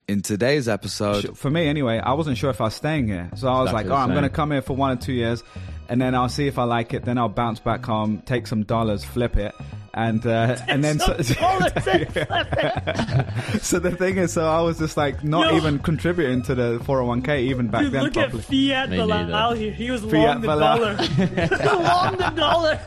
In today's episode, for me anyway, I wasn't sure if I was staying here. So I was like, I'm going to come here for 1 or 2 years and then I'll see if I like it. Then I'll bounce back home, take some dollars, flip it. And then so the thing is, so I was just like not even contributing to the 401k even back then. Look properly. at Fiat Bilal here. He was long the dollar. Long the dollar.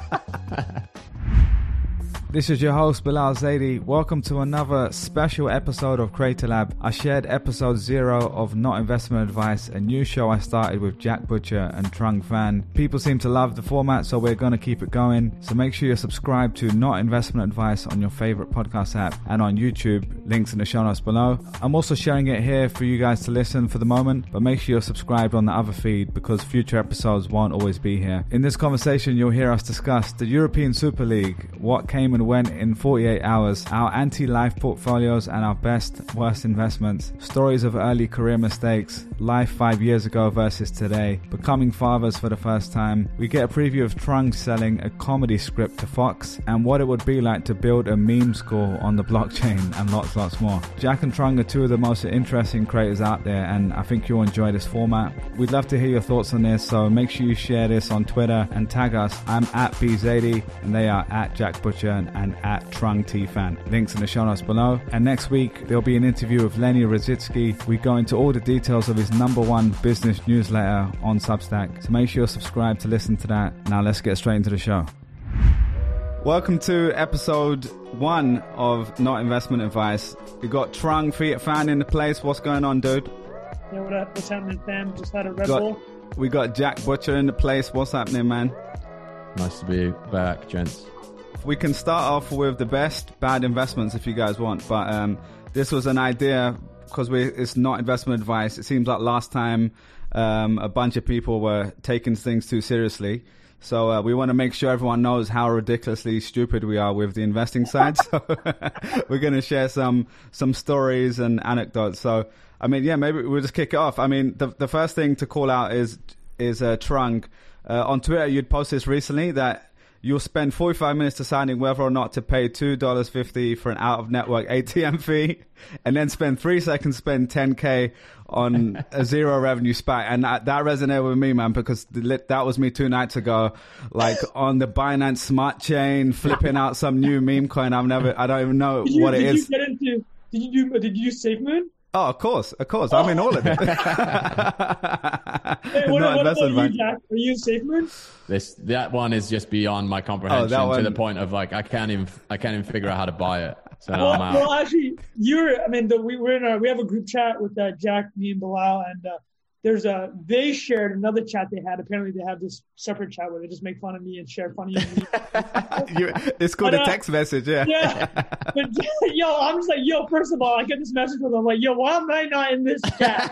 This is your host, Bilal Zaidi. Welcome to another special episode of Creator Lab. I shared episode 0 of Not Investment Advice, a new show I started with Jack Butcher and Trung Phan. People seem to love the format, so we're going to keep it going. So make sure you're subscribed to Not Investment Advice on your favorite podcast app and on YouTube. Links in the show notes below. I'm also sharing it here for you guys to listen for the moment, but make sure you're subscribed on the other feed because future episodes won't always be here. In this conversation, you'll hear us discuss the European Super League, what came and went in 48 hours, our anti-life portfolios and our best, worst investments, stories of early career mistakes, life 5 years ago versus today, becoming fathers for the first time. We get a preview of Trung selling a comedy script to Fox and what it would be like to build a meme score on the blockchain and lots more. Jack and Trung are two of the most interesting creators out there and I think you'll enjoy this format. We'd love to hear your thoughts on this, so make sure you share this on Twitter and tag us. I'm at BZady and they are at Jack Butcher and at Trung T Phan. Links in the show notes below. And next week, there'll be an interview with Lenny Rositsky. We go into all the details of his #1 business newsletter on Substack. So make sure you're subscribed to listen to that. Now let's get straight into the show. Welcome to episode 1 of Not Investment Advice. We got Trung Phan in the place. What's going on, dude? Yeah, what up? What's happening, fam? Just had a Red Bull. We got Jack Butcher in the place. What's happening, man? Nice to be back, gents. We can start off with the best bad investments if you guys want, but this was an idea because it's not investment advice. It seems like last time a bunch of people were taking things too seriously. So we want to make sure everyone knows how ridiculously stupid we are with the investing side. So we're going to share some stories and anecdotes. So, I mean, yeah, maybe we'll just kick it off. I mean, the first thing to call out is Trung. On Twitter, you'd posted this recently that you'll spend 45 minutes deciding whether or not to pay $2.50 for an out-of-network ATM fee and then spend 3 seconds spend $10K on a zero revenue SPAC. And that resonated with me, man, because that was me 2 nights ago, like on the Binance Smart Chain, flipping out some new meme coin. I don't even know what it is. Did you do SafeMoon? Oh, of course. I'm in all of it. Hey, what about you, Jack? Are you SafeMoon? That one is just beyond my comprehension to the point of like I can't even figure out how to buy it. So I'm out. Well, actually, we have a group chat with Jack, me, and Bilal, and they shared another chat they had. Apparently, they have this separate chat where they just make fun of me and share funny. It's called a text message, yeah. Yeah, but I'm just like, first of all, I get this message from them, like, why am I not in this chat?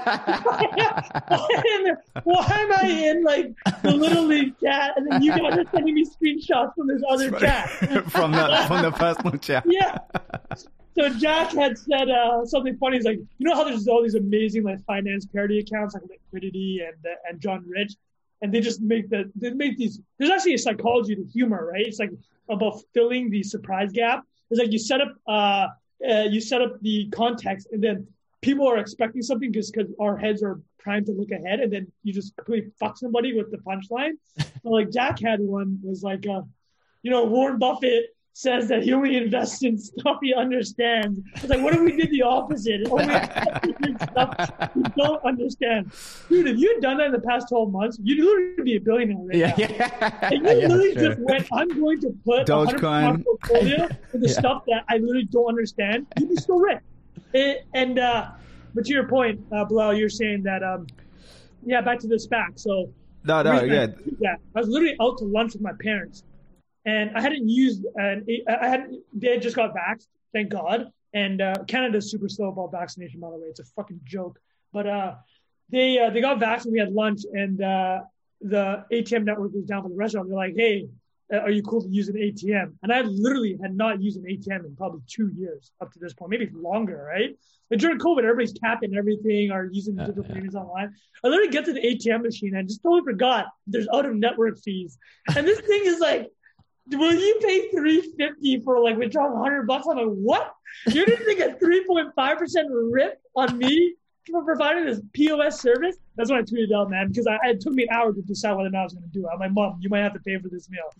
Why am I in like the Little League chat, and then you guys are sending me screenshots from this other chat, from the personal chat? Yeah. So Jack had said something funny. He's like, you know how there's all these amazing like finance parody accounts like Liquidity and John Rich, and they just make these. There's actually a psychology to humor, right? It's like about filling the surprise gap. It's like you set up the context, and then people are expecting something because our heads are primed to look ahead, and then you just completely fuck somebody with the punchline. So like Jack had one was like, Warren Buffett says that he only invests in stuff he understands. It's like, what if we did the opposite? Only in stuff you don't understand. Dude, if you had done that in the past 12 months, you'd literally be a billionaire right now. Yeah. And you literally just went, I'm going to put Dogecoin portfolio for the stuff that I literally don't understand. You'd be so rich. But to your point, Bilal, you're saying that, back to the SPAC. So, I was literally out to lunch with my parents. And I hadn't used, they had just got vaxxed, thank God. And Canada's super slow about vaccination, by the way. It's a fucking joke. But they got vaxxed and we had lunch, and the ATM network was down for the restaurant. They're like, hey, are you cool to use an ATM? And I literally had not used an ATM in probably 2 years up to this point, maybe longer, right? But during COVID, everybody's capping everything or using digital payments online. I literally get to the ATM machine and just totally forgot there's out-of-network fees. And this thing is like, will you pay $350 for like withdrawing $100? I'm like, what? You're going to take a 3.5% rip on me for providing this POS service? That's when I tweeted out, man, because it took me an hour to decide whether or not I was going to do it. I'm like, Mom, you might have to pay for this meal.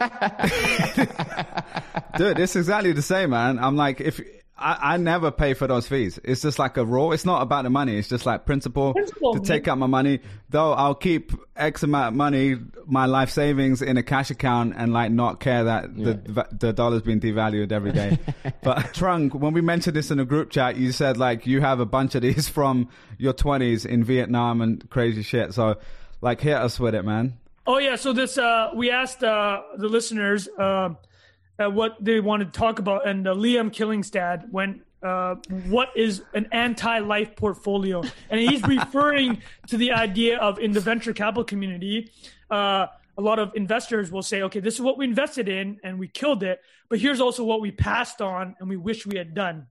Dude, it's exactly the same, man. I'm like, if I never pay for those fees. It's just like a rule. It's not about the money. It's just like principle to take out my money. Though I'll keep X amount of money, my life savings in a cash account and like not care that the dollar's been devalued every day. But Trung, when we mentioned this in a group chat, you said like you have a bunch of these from your 20s in Vietnam and crazy shit. So like hit us with it, man. Oh yeah. So this, we asked the listeners, what they wanted to talk about, and Liam Killingstad went, what is an anti-life portfolio? And he's referring to the idea of, in the venture capital community, a lot of investors will say, okay, this is what we invested in and we killed it, but here's also what we passed on and we wish we had done.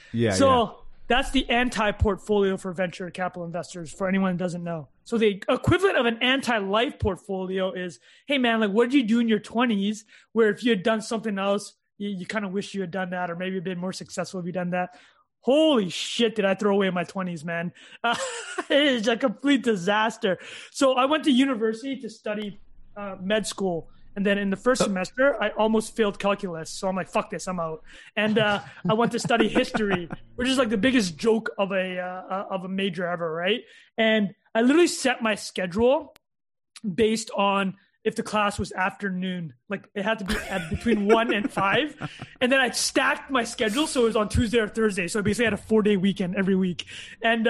That's the anti-portfolio for venture capital investors, for anyone who doesn't know. So the equivalent of an anti-life portfolio is, hey, man, like, what did you do in your 20s where if you had done something else, you kind of wish you had done that, or maybe been more successful if you done that. Holy shit, did I throw away my 20s, man. It is a complete disaster. So I went to university to study med school. And then in the first semester, I almost failed calculus. So I'm like, fuck this, I'm out. And I went to study history, which is like the biggest joke of a major ever, right? And I literally set my schedule based on if the class was afternoon. Like it had to be between 1 and 5. And then I stacked my schedule so it was on Tuesday or Thursday. So I basically had a 4-day weekend every week. And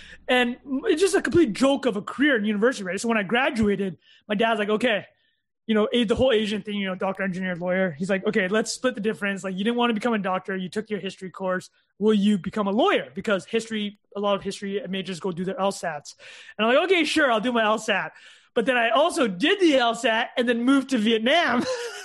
it's just a complete joke of a career in university, right? So when I graduated, my dad's like, okay, you know, the whole Asian thing, you know, doctor, engineer, lawyer. He's like, okay, let's split the difference. Like, you didn't want to become a doctor. You took your history course. Will you become a lawyer? Because a lot of history majors go do their LSATs. And I'm like, okay, sure, I'll do my LSAT. But then I also did the LSAT and then moved to Vietnam.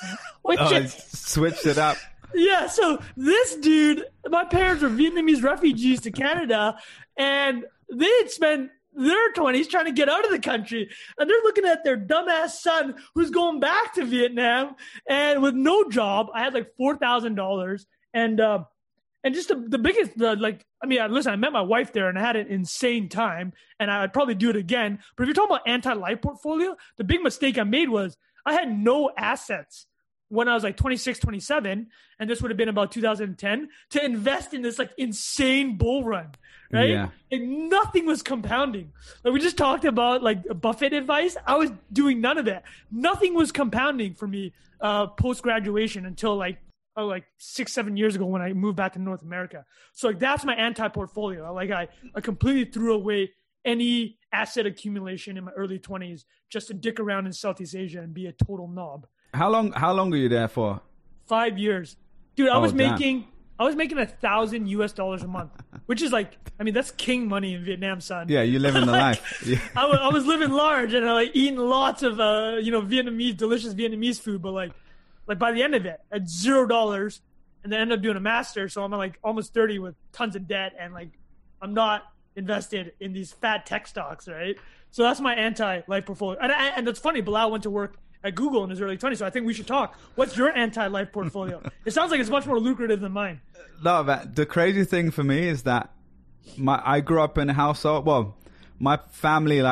Switched it up. Yeah, so this dude, my parents were Vietnamese refugees to Canada, and they had spent their 20s trying to get out of the country, and they're looking at their dumbass son who's going back to Vietnam and with no job. I had like $4,000 and just the biggest, listen, I met my wife there and I had an insane time, and I'd probably do it again. But if you're talking about anti-life portfolio, the big mistake I made was I had no assets when I was like 26, 27, and this would have been about 2010, to invest in this like insane bull run, right? Yeah. And nothing was compounding. Like we just talked about like Buffett advice. I was doing none of that. Nothing was compounding for me post-graduation until like 6-7 years ago when I moved back to North America. So like that's my anti-portfolio. Like I completely threw away any asset accumulation in my early 20s just to dick around in Southeast Asia and be a total knob. How long were you there for? 5 years. Dude, I was making $1,000 a month, which is like, I mean, that's king money in Vietnam, son. Yeah, you live in the life. Yeah. I was living large and like eating lots of delicious Vietnamese food, but like by the end of it, at $0, and then ended up doing a master. So I'm like almost 30 with tons of debt, and like I'm not invested in these fat tech stocks, right? So that's my anti-life portfolio. And it's funny, Bilal went to work at Google in his early 20s, so I think we should talk. What's your anti-life portfolio? It sounds like it's much more lucrative than mine. No, but the crazy thing for me is that I grew up in a household. Well, my family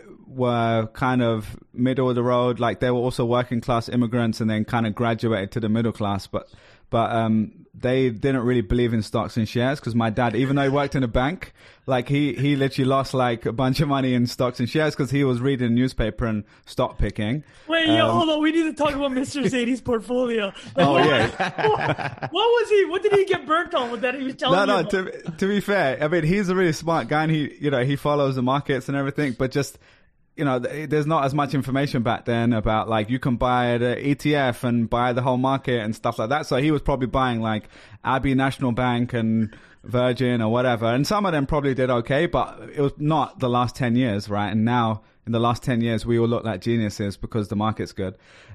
were kind of middle of the road. Like they were also working class immigrants, and then kind of graduated to the middle class. But they didn't really believe in stocks and shares, because my dad, even though he worked in a bank, like he literally lost like a bunch of money in stocks and shares because he was reading a newspaper and stock picking. Wait, hold on. We need to talk about Mr. Zady's portfolio. Yeah. What did he get burnt on with that he was telling me? No, to be fair, I mean, he's a really smart guy, and he follows the markets and everything, but just, there's not as much information back then about like you can buy the ETF and buy the whole market and stuff like that. So he was probably buying like Abbey National Bank and Virgin or whatever. And some of them probably did okay, but it was not the last 10 years, right? And now in the last 10 years, we all look like geniuses because the market's good.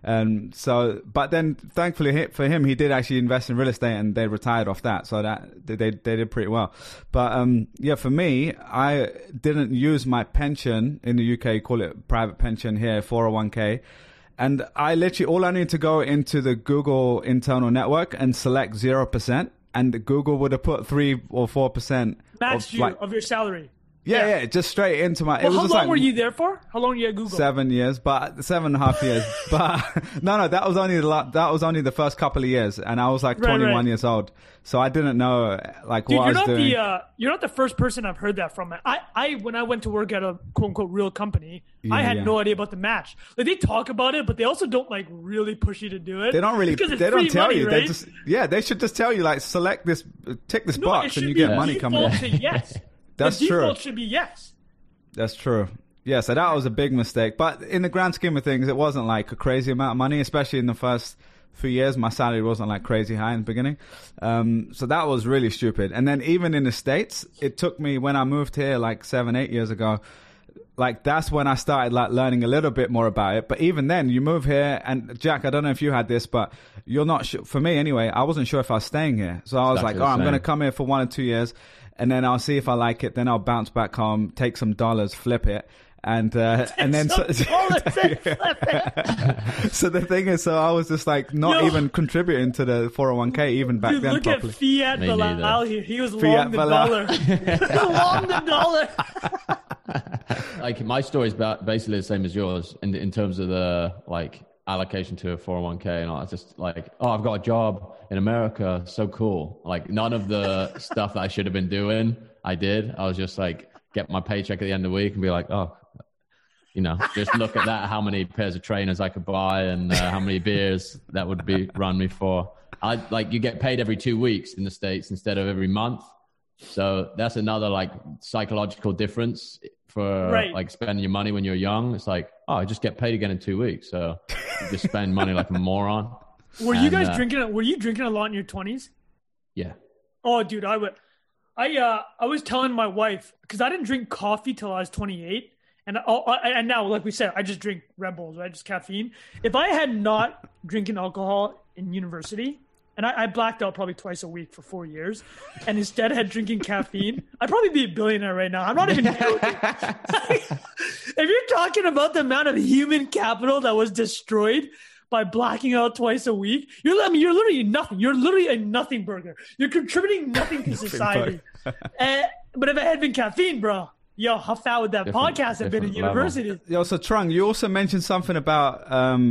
But then thankfully for him, he did actually invest in real estate, and they retired off that. So that they did pretty well. But for me, I didn't use my pension in the UK, call it private pension here, 401k. And I literally, all I need to go into the Google internal network and select 0%, and Google would have put 3 or 4% of your salary. Yeah, just straight into my. Well, how long were you there for? How long were you at Google? 7 years, but 7.5 years. But no, that was only the first couple of years, and I was like 21 years old, so I didn't know like what I was doing. You're not the first person I've heard that from. I when I went to work at a quote unquote real company, I had no idea about the match. Like they talk about it, but they also don't like really push you to do it. They don't really. They don't tell money, you. Right? They just they should just tell you like select this, tick this box, and you get money coming in. Yes. That's the default true. should be yes. That's true. Yeah, so that was a big mistake. But in the grand scheme of things, it wasn't like a crazy amount of money, especially in the first few years. My salary wasn't like crazy high in the beginning. So that was really stupid. And then even in the States, it took me, when I moved here like 7-8 years ago, like that's when I started like learning a little bit more about it. But even then, you move here, and Jack, I don't know if you had this, but you're not sure. For me anyway, I wasn't sure if I was staying here. So I was like, I'm going to come here for 1 or 2 years, and then I'll see if I like it. Then I'll bounce back home, take some dollars, flip it. And then so the thing is, so I was just like not even contributing to the 401k even back then. Look properly. At Fiat Bilal here. He was long the dollar. Long the dollar. Like my story is basically the same as yours in terms of the like allocation to a 401k and all. It's just like, I've got a job in America, so cool. Like none of the stuff that I should have been doing, I did. I was just like, get my paycheck at the end of the week and be like, just look at that, how many pairs of trainers I could buy and how many beers that would be run me for. You get paid every 2 weeks in the States instead of every month. So that's another like psychological difference for like spending your money when you're young. It's like, I just get paid again in 2 weeks. So you just spend money like a moron. Were you guys drinking? Were you drinking a lot in your 20s? Yeah. Oh, dude, I would. I was telling my wife, because I didn't drink coffee till I was 28, and now, like we said, I just drink Red Bulls, right? Just caffeine. If I had not drinking alcohol in university, and I blacked out probably twice a week for 4 years, and instead had drinking caffeine, I'd probably be a billionaire right now. I'm not even joking. If you're talking about the amount of human capital that was destroyed by blacking out twice a week, you're literally nothing. You're literally a nothing burger. You're contributing nothing to society. But if it had been caffeine, bro, how fat would that podcast have been in university? Yo, so Trung, you also mentioned something about,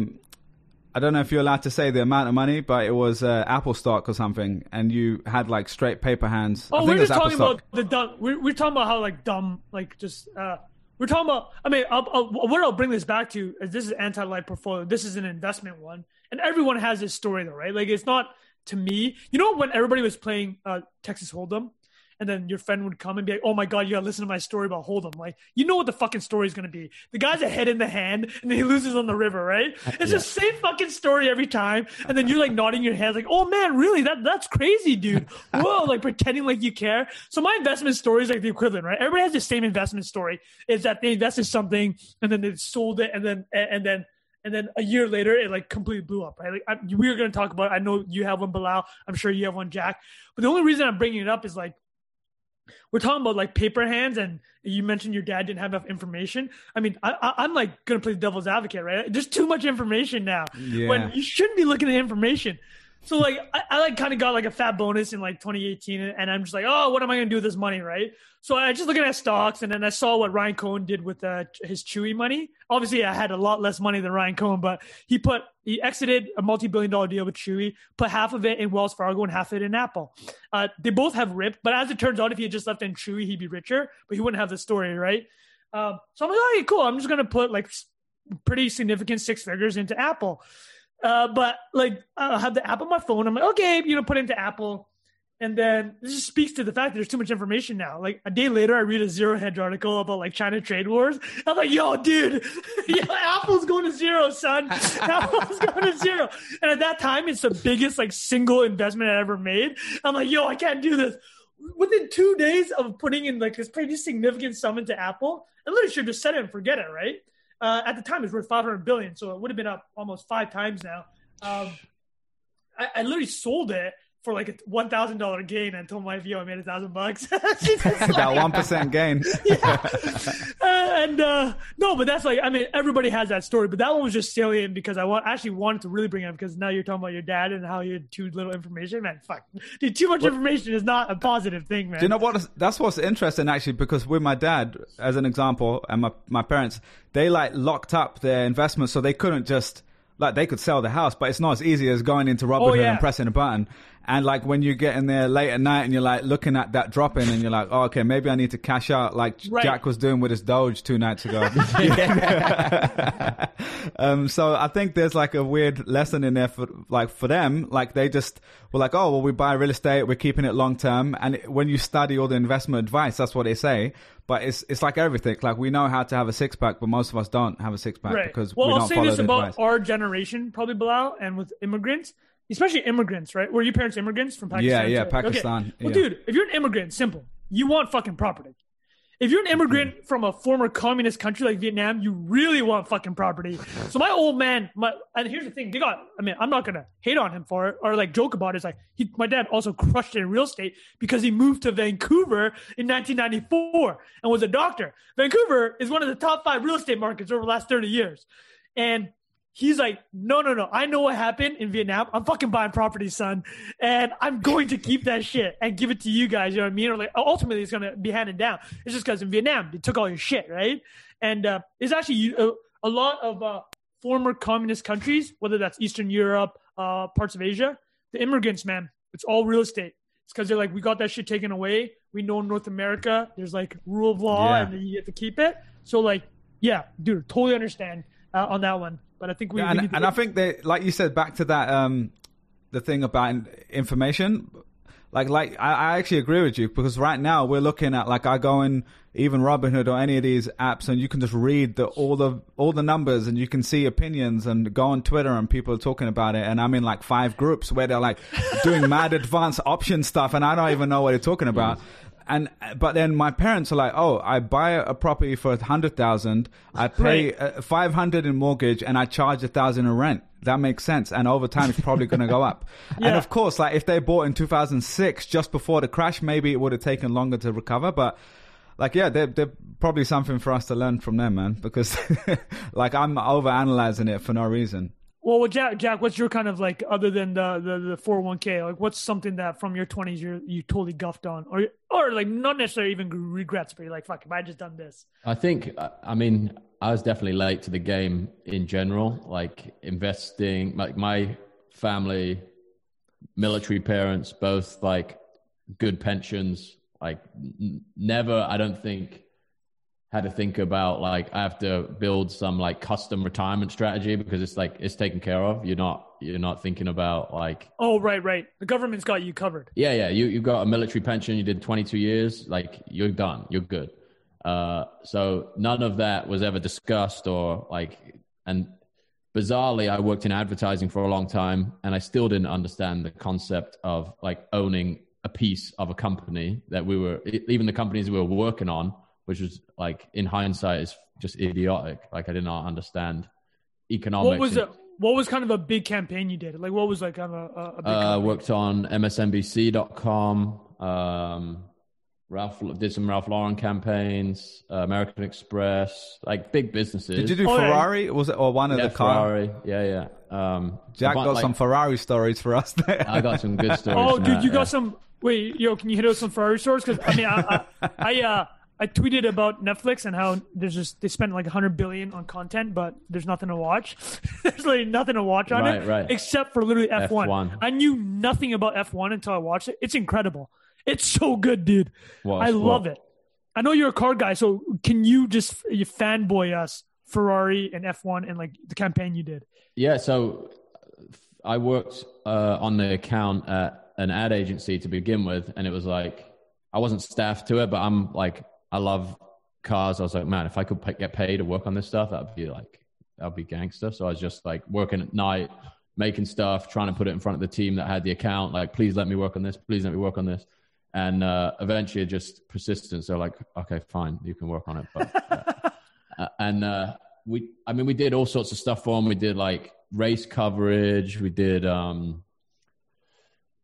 I don't know if you're allowed to say the amount of money, but it was Apple stock or something, and you had like straight paper hands. Oh, we're just talking about the dumb. We're talking about how like dumb, like just. We're talking about. I mean, what I'll bring this back to is this is anti-life portfolio. This is an investment one, and everyone has this story though, right? Like it's not to me. You know when everybody was playing Texas Hold'em, and then your friend would come and be like, "Oh my God, you gotta listen to my story about Hold'em." Like, you know what the fucking story is gonna be. The guy's a head in the hand, and then he loses on the river, right? It's the same fucking story every time, and then you're like nodding your head, like, "Oh man, really? That's crazy, dude." Whoa, like pretending like you care. So my investment story is like the equivalent, right? Everybody has the same investment story. Is that they invested something, and then they sold it, and then a year later, it like completely blew up, right? Like we were going to talk about it. I know you have one, Bilal. I'm sure you have one, Jack. But the only reason I'm bringing it up is like, we're talking about like paper hands, and you mentioned your dad didn't have enough information. I mean, I'm like going to play the devil's advocate, right? There's too much information now when you shouldn't be looking at information. So like, I like kind of got like a fat bonus in like 2018, and I'm just like, oh, what am I going to do with this money, right? So I just looking at stocks, and then I saw what Ryan Cohen did with his Chewy money. Obviously, I had a lot less money than Ryan Cohen, but he exited a multi-billion-dollar deal with Chewy, put half of it in Wells Fargo and half of it in Apple. They both have ripped, but as it turns out, if he had just left in Chewy, he'd be richer, but he wouldn't have the story, right? So I'm like, oh, cool. I'm just going to put like pretty significant 6 figures into Apple. But like, I have the app on my phone. I'm like, okay, put into Apple. And then this just speaks to the fact that there's too much information now. Like a day later, I read a Zero Hedge article about like China trade wars. I'm like, yo, dude, Apple's going to zero, son. Apple's going to zero. And at that time, it's the biggest like single investment I ever made. I'm like, yo, I can't do this. Within 2 days of putting in like this pretty significant sum into Apple, I literally should just set it and forget it, right? At the time, it was worth $500 billion, so it would have been up almost 5 times now. I literally sold it for like a $1,000 gain and told my wife, yo, I made $1,000. That 1% gain. No, but that's like, I mean, everybody has that story, but that one was just salient because I actually wanted to really bring it up because now you're talking about your dad and how you had too little information. Man, fuck. Dude, too much information is not a positive thing, man. Do you know what? That's what's interesting, actually, because with my dad, as an example, and my parents, they like locked up their investments so they couldn't just, like, they could sell the house, but it's not as easy as going into Robinhood and pressing a button. And like when you get in there late at night and you're like looking at that drop in and you're like, oh, okay, maybe I need to cash out like Jack was doing with his Doge 2 nights ago. So I think there's like a weird lesson in there for them. Like they just were like, oh, well, we buy real estate, we're keeping it long term. And when you study all the investment advice, that's what they say. But it's like everything. Like we know how to have a 6-pack, but most of us don't have a 6-pack because we don't follow the advice. Well, I'll say this about our generation, probably, Bilal, and with immigrants. Especially immigrants, right? Were your parents immigrants from Pakistan? Yeah, Pakistan. Okay. Well, dude, if you're an immigrant, simple. You want fucking property. If you're an immigrant from a former communist country like Vietnam, you really want fucking property. So my old man, and here's the thing, I'm not going to hate on him for it or like joke about it. It's like my dad also crushed it in real estate because he moved to Vancouver in 1994 and was a doctor. Vancouver is one of the top 5 real estate markets over the last 30 years. And he's like, no. I know what happened in Vietnam. I'm fucking buying property, son. And I'm going to keep that shit and give it to you guys. You know what I mean? Or like, ultimately, it's going to be handed down. It's just because in Vietnam, they took all your shit, right? And it's actually a lot of former communist countries, whether that's Eastern Europe, parts of Asia, the immigrants, man, it's all real estate. It's because they're like, we got that shit taken away. We know in North America, there's like rule of law and then you get to keep it. So like, yeah, dude, totally understand on that one. But I think I think they, like you said, back to that the thing about information. Like I actually agree with you because right now we're looking at, like, I go in even Robinhood or any of these apps and you can just read all the numbers and you can see opinions and go on Twitter and people are talking about it. And I'm in like 5 groups where they're like doing mad advanced option stuff and I don't even know what they're talking about. But then my parents are like, oh, I buy a property for 100,000, I pay 500 in mortgage, and I charge 1,000 in rent. That makes sense, and over time it's probably going to go up. And of course, like if they bought in 2006, just before the crash, maybe it would have taken longer to recover. But like, yeah, they're probably something for us to learn from them, man. Because like I'm overanalyzing it for no reason. Well, Jack, what's your kind of like, other than the 401k, like what's something that from your 20s you totally guffed on, or like not necessarily even regrets, but you're like, fuck, if I just done this? I think, I mean, I was definitely late to the game in general, like investing, like my family, military parents, both like good pensions, like never, I don't think, had to think about like I have to build some like custom retirement strategy because it's like it's taken care of. You're not thinking about like, oh right, the government's got you covered. Yeah. You got a military pension. You did 22 years. Like you're done. You're good. So none of that was ever discussed or like. And bizarrely, I worked in advertising for a long time, and I still didn't understand the concept of like owning a piece of a company that even the companies we were working on, which was like in hindsight is just idiotic. Like I did not understand economics. What was kind of a big campaign you did? Like what was like kind of a big campaign? Worked on MSNBC.com. Did some Ralph Lauren campaigns, American Express, like big businesses. Did you do Ferrari? Was it or one of the cars? Ferrari. Yeah. Jack got some Ferrari stories for us there. I got some good stories. Oh, dude, you got some. Wait, can you hit us some Ferrari stories? Because I mean, I tweeted about Netflix and how they spent like $100 billion on content, but there's nothing to watch. There's like nothing to watch on it, except for literally F1. I knew nothing about F1 until I watched it. It's incredible. It's so good, dude. I love it. I know you're a car guy, so can you fanboy us Ferrari and F1 and like the campaign you did? Yeah, so I worked on the account at an ad agency to begin with, and it was like I wasn't staffed to it, but I'm like, I love cars. I was like, man, if I could get paid to work on this stuff, that'd be gangster. So I was just like working at night, making stuff, trying to put it in front of the team that had the account. Like, please let me work on this. Please let me work on this. And eventually just persistence. They're like, okay, fine, you can work on it. But, we did all sorts of stuff for them. We did like race coverage. We did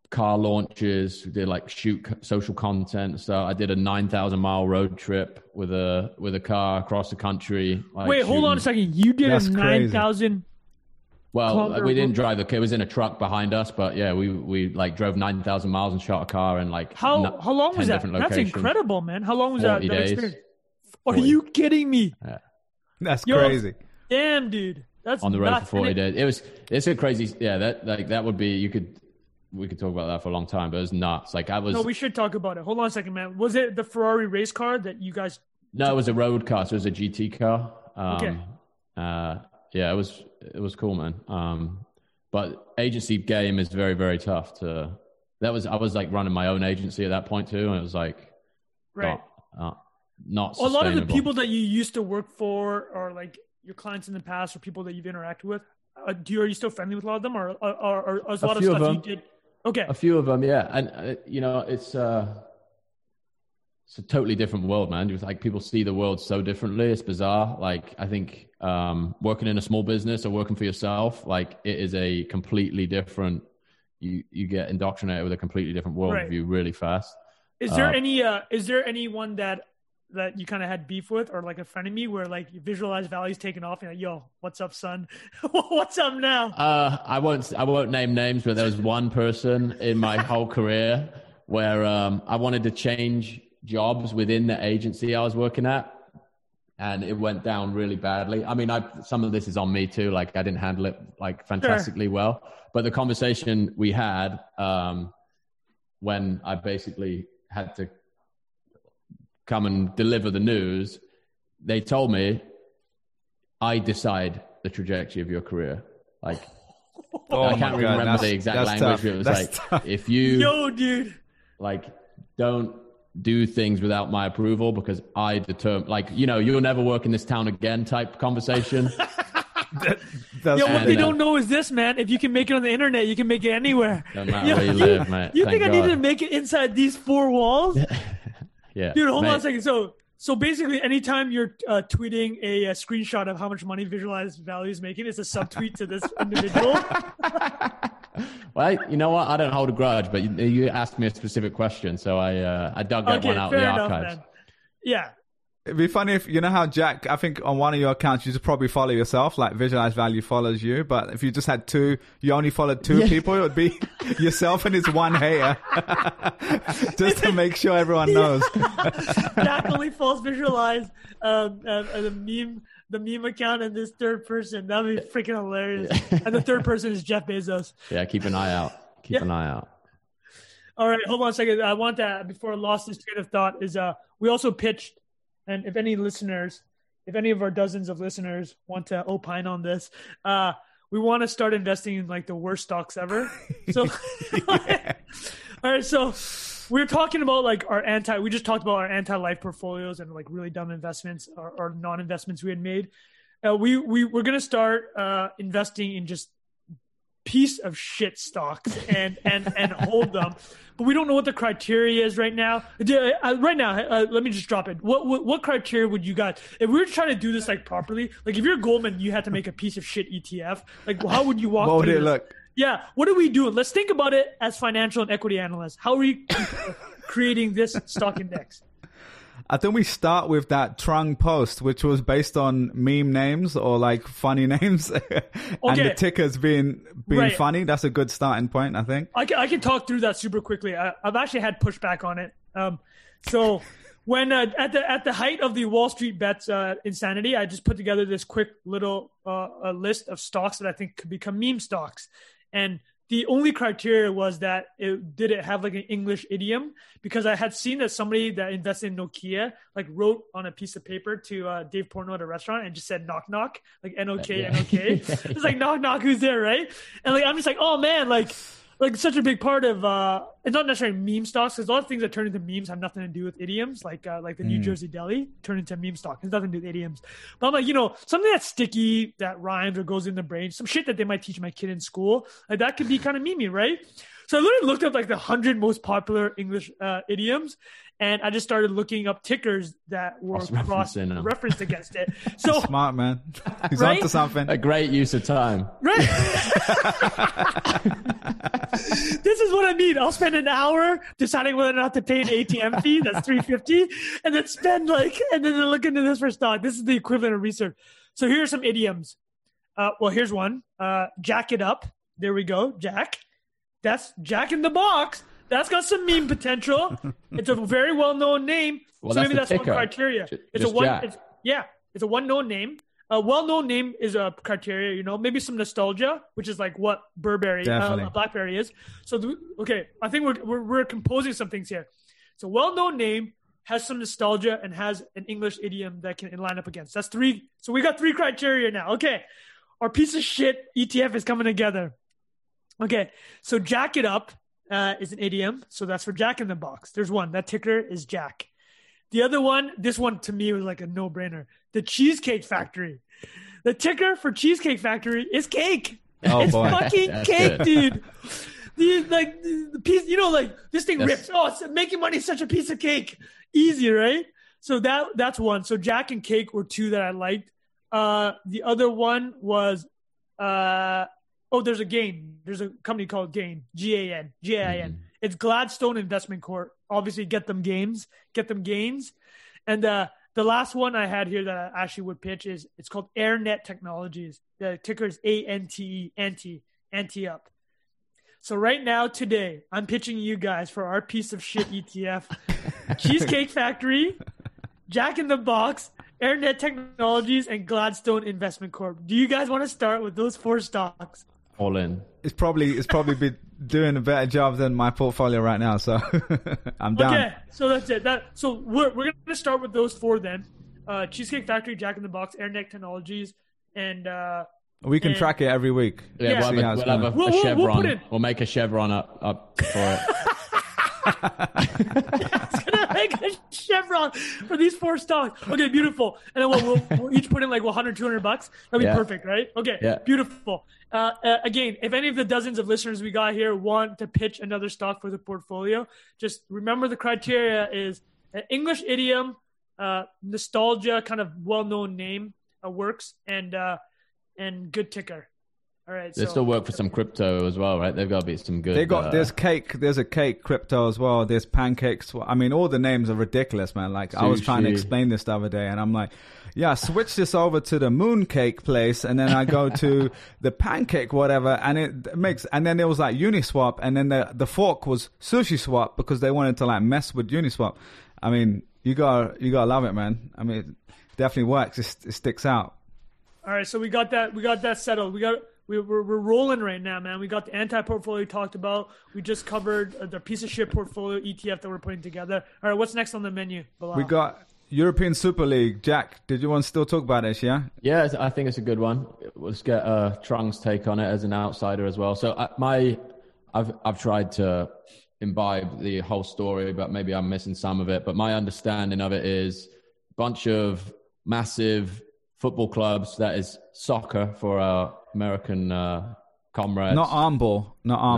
car launches. We did like shoot social content. So I did a 9,000-mile road trip with a car across the country. Like Wait, hold on a second. You did a 9,000. Well, we didn't drive the car. It was in a truck behind us, but yeah, we like drove 9,000 miles and shot a car and like how long was that? That's incredible, man. How long was that experience? Are you kidding me? Yeah. That's crazy. Damn, dude. That's on the road for 40 days. It's a crazy. Yeah, that would be. We could talk about that for a long time, but it was nuts. Like I was. No, we should talk about it. Hold on a second, man. Was it the Ferrari race car that you guys? No, it was a road car. So it was a GT car. Okay. Yeah, it was cool, man. But agency game is very, very tough I was like running my own agency at that point too, and it was like, right, not sustainable. A lot of the people that you used to work for, or like your clients in the past, or people that you've interacted with, are you still friendly with a lot of them, or a lot of stuff you did? Okay, a few of them, yeah, and it's a totally different world, man. Just like people see the world so differently. It's bizarre. Like I think working in a small business or working for yourself, like it is a completely different. You get indoctrinated with a completely different worldview really fast. Is there anyone that you kind of had beef with, or like a friend of me where like you visualize values taking off and you're like, yo, what's up, son? What's up now? I won't name names, but there was one person in my whole career where I wanted to change jobs within the agency I was working at, and it went down really badly. I mean, some of this is on me too. Like I didn't handle it like fantastically well, but the conversation we had when I basically had to come and deliver the news, they told me, I decide the trajectory of your career. Like, I can't remember the exact language. It was like, tough. If you, dude, like, don't do things without my approval because I determine, like, you'll never work in this town again type conversation. What they don't know is this, man. If you can make it on the internet, you can make it anywhere. No matter where you live, mate. You think I need to make it inside these four walls? Yeah. Dude, hold on a second. So basically, anytime you're tweeting a screenshot of how much money Visualized Value is making, it's a subtweet to this individual. Well, you know what? I don't hold a grudge, but you asked me a specific question, so I dug that one out of the archives. Man. Yeah. It'd be funny if, you know how Jack, I think on one of your accounts, you just probably follow yourself, like Visualized Value follows you. But if you just had you only followed two people, it would be yourself and his one hater. Just to make sure everyone knows. Jack only follows Visualized, the meme account and this third person. That would be freaking hilarious. And the third person is Jeff Bezos. Yeah, keep an eye out. Keep an eye out. All right, hold on a second. I want that, before I lost this train of thought, is we also pitched. And if any of our dozens of listeners want to opine on this, we want to start investing in like the worst stocks ever. So, all right. So we're talking about like we just talked about our anti-life portfolios and like really dumb investments or non-investments we had made. We're going to start investing in just piece of shit stocks and hold them, but we don't know what the criteria is right now. Let me just drop it. What criteria would you guys, if we were trying to do this like properly, like if you're Goldman, you had to make a piece of shit ETF, like how would you walk through would it this? Look? Yeah, what are we doing? Let's think about it as financial and equity analysts. How are we creating this stock index? I think we start with that Trung post, which was based on meme names or like funny names, and the tickers being right. Funny. That's a good starting point, I think. I can talk through that super quickly. I've actually had pushback on it. So when at the height of the Wall Street bets insanity, I just put together this quick little list of stocks that I think could become meme stocks, and the only criteria was that did it have like an English idiom, because I had seen that somebody that invested in Nokia like wrote on a piece of paper to Dave Portnoy at a restaurant and just said knock knock, like N-O-K, N-O-K. It's like knock knock, who's there, right? And like I'm just like, oh man, like such a big part of it's not necessarily meme stocks, because a lot of things that turn into memes have nothing to do with idioms, like the New Jersey Deli turned into a meme stock. It has nothing to do with idioms. But I'm like, something that's sticky, that rhymes or goes in the brain, some shit that they might teach my kid in school, like that could be kind of memey, right? So I literally looked up like the 100 most popular English idioms, And I just started looking up tickers that were cross-referenced against it. So smart, man. He's right? onto something. A great use of time. Right. This is what I mean. I'll spend an hour deciding whether or not to pay an ATM fee. That's $3.50, and then look into this for stock. This is the equivalent of research. So here are some idioms. Well, here's one. Jack it up. There we go. Jack. That's Jack in the Box. That's got some meme potential. It's a very well-known name. Well, so maybe that's ticker. one criteria. It's a one-known name. A well-known name is a criteria, you know, maybe some nostalgia, which is like what BlackBerry is. So, I think we're composing some things here. So well-known name has some nostalgia and has an English idiom that can line up against. That's 3. So we got 3 criteria now. Okay. Our piece of shit ETF is coming together. Okay. So Jack it up is an idiom. So that's for Jack in the Box. There's one. That ticker is Jack. The other one, this one to me was like a no-brainer. The Cheesecake Factory. The ticker for Cheesecake Factory is cake. Oh, it's boy. fucking cake, dude. The piece, you know, like this thing rips. Oh, making money is such a piece of cake. Easy, right? So that's one. So Jack and cake were 2 that I liked. The other one was there's a GAIN. There's a company called GAIN. GAIN. It's Gladstone Investment Corp. Obviously, get them gains. And the last one I had here that I actually would pitch it's called AirNet Technologies. The ticker is ANTE, Ante Up. So right now, today, I'm pitching you guys for our piece of shit ETF. Cheesecake Factory, Jack in the Box, AirNet Technologies, and Gladstone Investment Corp. Do you guys want to start with those 4 stocks? All in. It's probably been doing a better job than my portfolio right now, so I'm down. Okay, so that's it. So we're going to start with those 4 then. Cheesecake Factory, Jack in the Box, AirNet Technologies, and we can track it every week. Yeah, we'll have a chevron. We'll make a chevron up for it. It's gonna make a chevron for these 4 stocks. Okay, beautiful. And then we'll each put in like $100, $200. That'd be perfect, right? Okay, beautiful. Again, if any of the dozens of listeners we got here want to pitch another stock for the portfolio, just remember the criteria is an English idiom, nostalgia, kind of well-known name works, and good ticker. All right. They still work for some crypto as well, right? They've got to be some good. There's cake. There's a cake crypto as well. There's pancakes. I mean, all the names are ridiculous, man. Like sushi. I was trying to explain this the other day, and I'm like, yeah, switch this over to the mooncake place, and then I go to the pancake whatever, and it makes. And then there was like Uniswap, and then the fork was Sushi Swap because they wanted to like mess with Uniswap. I mean, you gotta love it, man. I mean, it definitely works. It sticks out. All right, so we got that settled. We're rolling right now, man. We got the anti-portfolio talked about. We just covered the piece of shit portfolio ETF that we're putting together. All right, what's next on the menu, Bilal? We got European Super League. Jack, did you want to still talk about this, yeah? Yeah, I think it's a good one. Let's get Trung's take on it as an outsider as well. So I've tried to imbibe the whole story, but maybe I'm missing some of it. But my understanding of it is a bunch of massive football clubs, that is soccer for our American comrades. Not arm ball.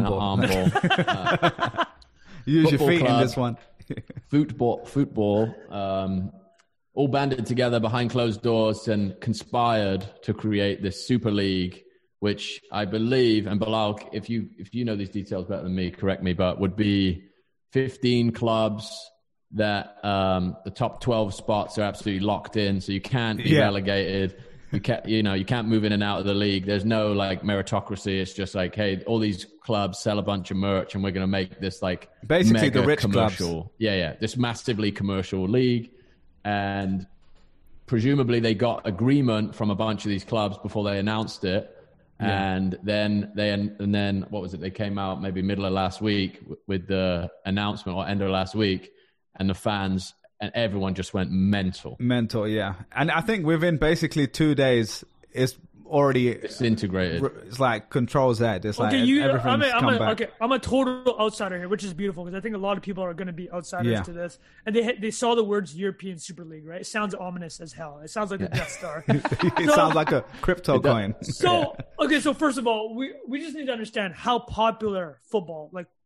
Use your feet in this one. football, all banded together behind closed doors and conspired to create this Super League, which I believe, and Bilal, if you know these details better than me, correct me, but would be 15 clubs that the top 12 spots are absolutely locked in, so you can't be relegated. You can't move in and out of the league. There's no like meritocracy. It's just like, hey, all these clubs sell a bunch of merch, and we're going to make this like basically mega the rich commercial. Clubs. Yeah, this massively commercial league, and presumably they got agreement from a bunch of these clubs before they announced it. Yeah. And then what was it? They came out maybe middle of last week with the announcement, or end of last week, and the fans and everyone just went mental. Mental, yeah. And I think within basically 2 days, it's already disintegrated. It's like Control Z. It's like everything's come back. Okay, I'm a total outsider here, which is beautiful because I think a lot of people are going to be outsiders to this. And they saw the words European Super League, right? It sounds ominous as hell. It sounds like the Death Star. It sounds like a crypto coin. So, okay, so first of all, we just need to understand how popular football, like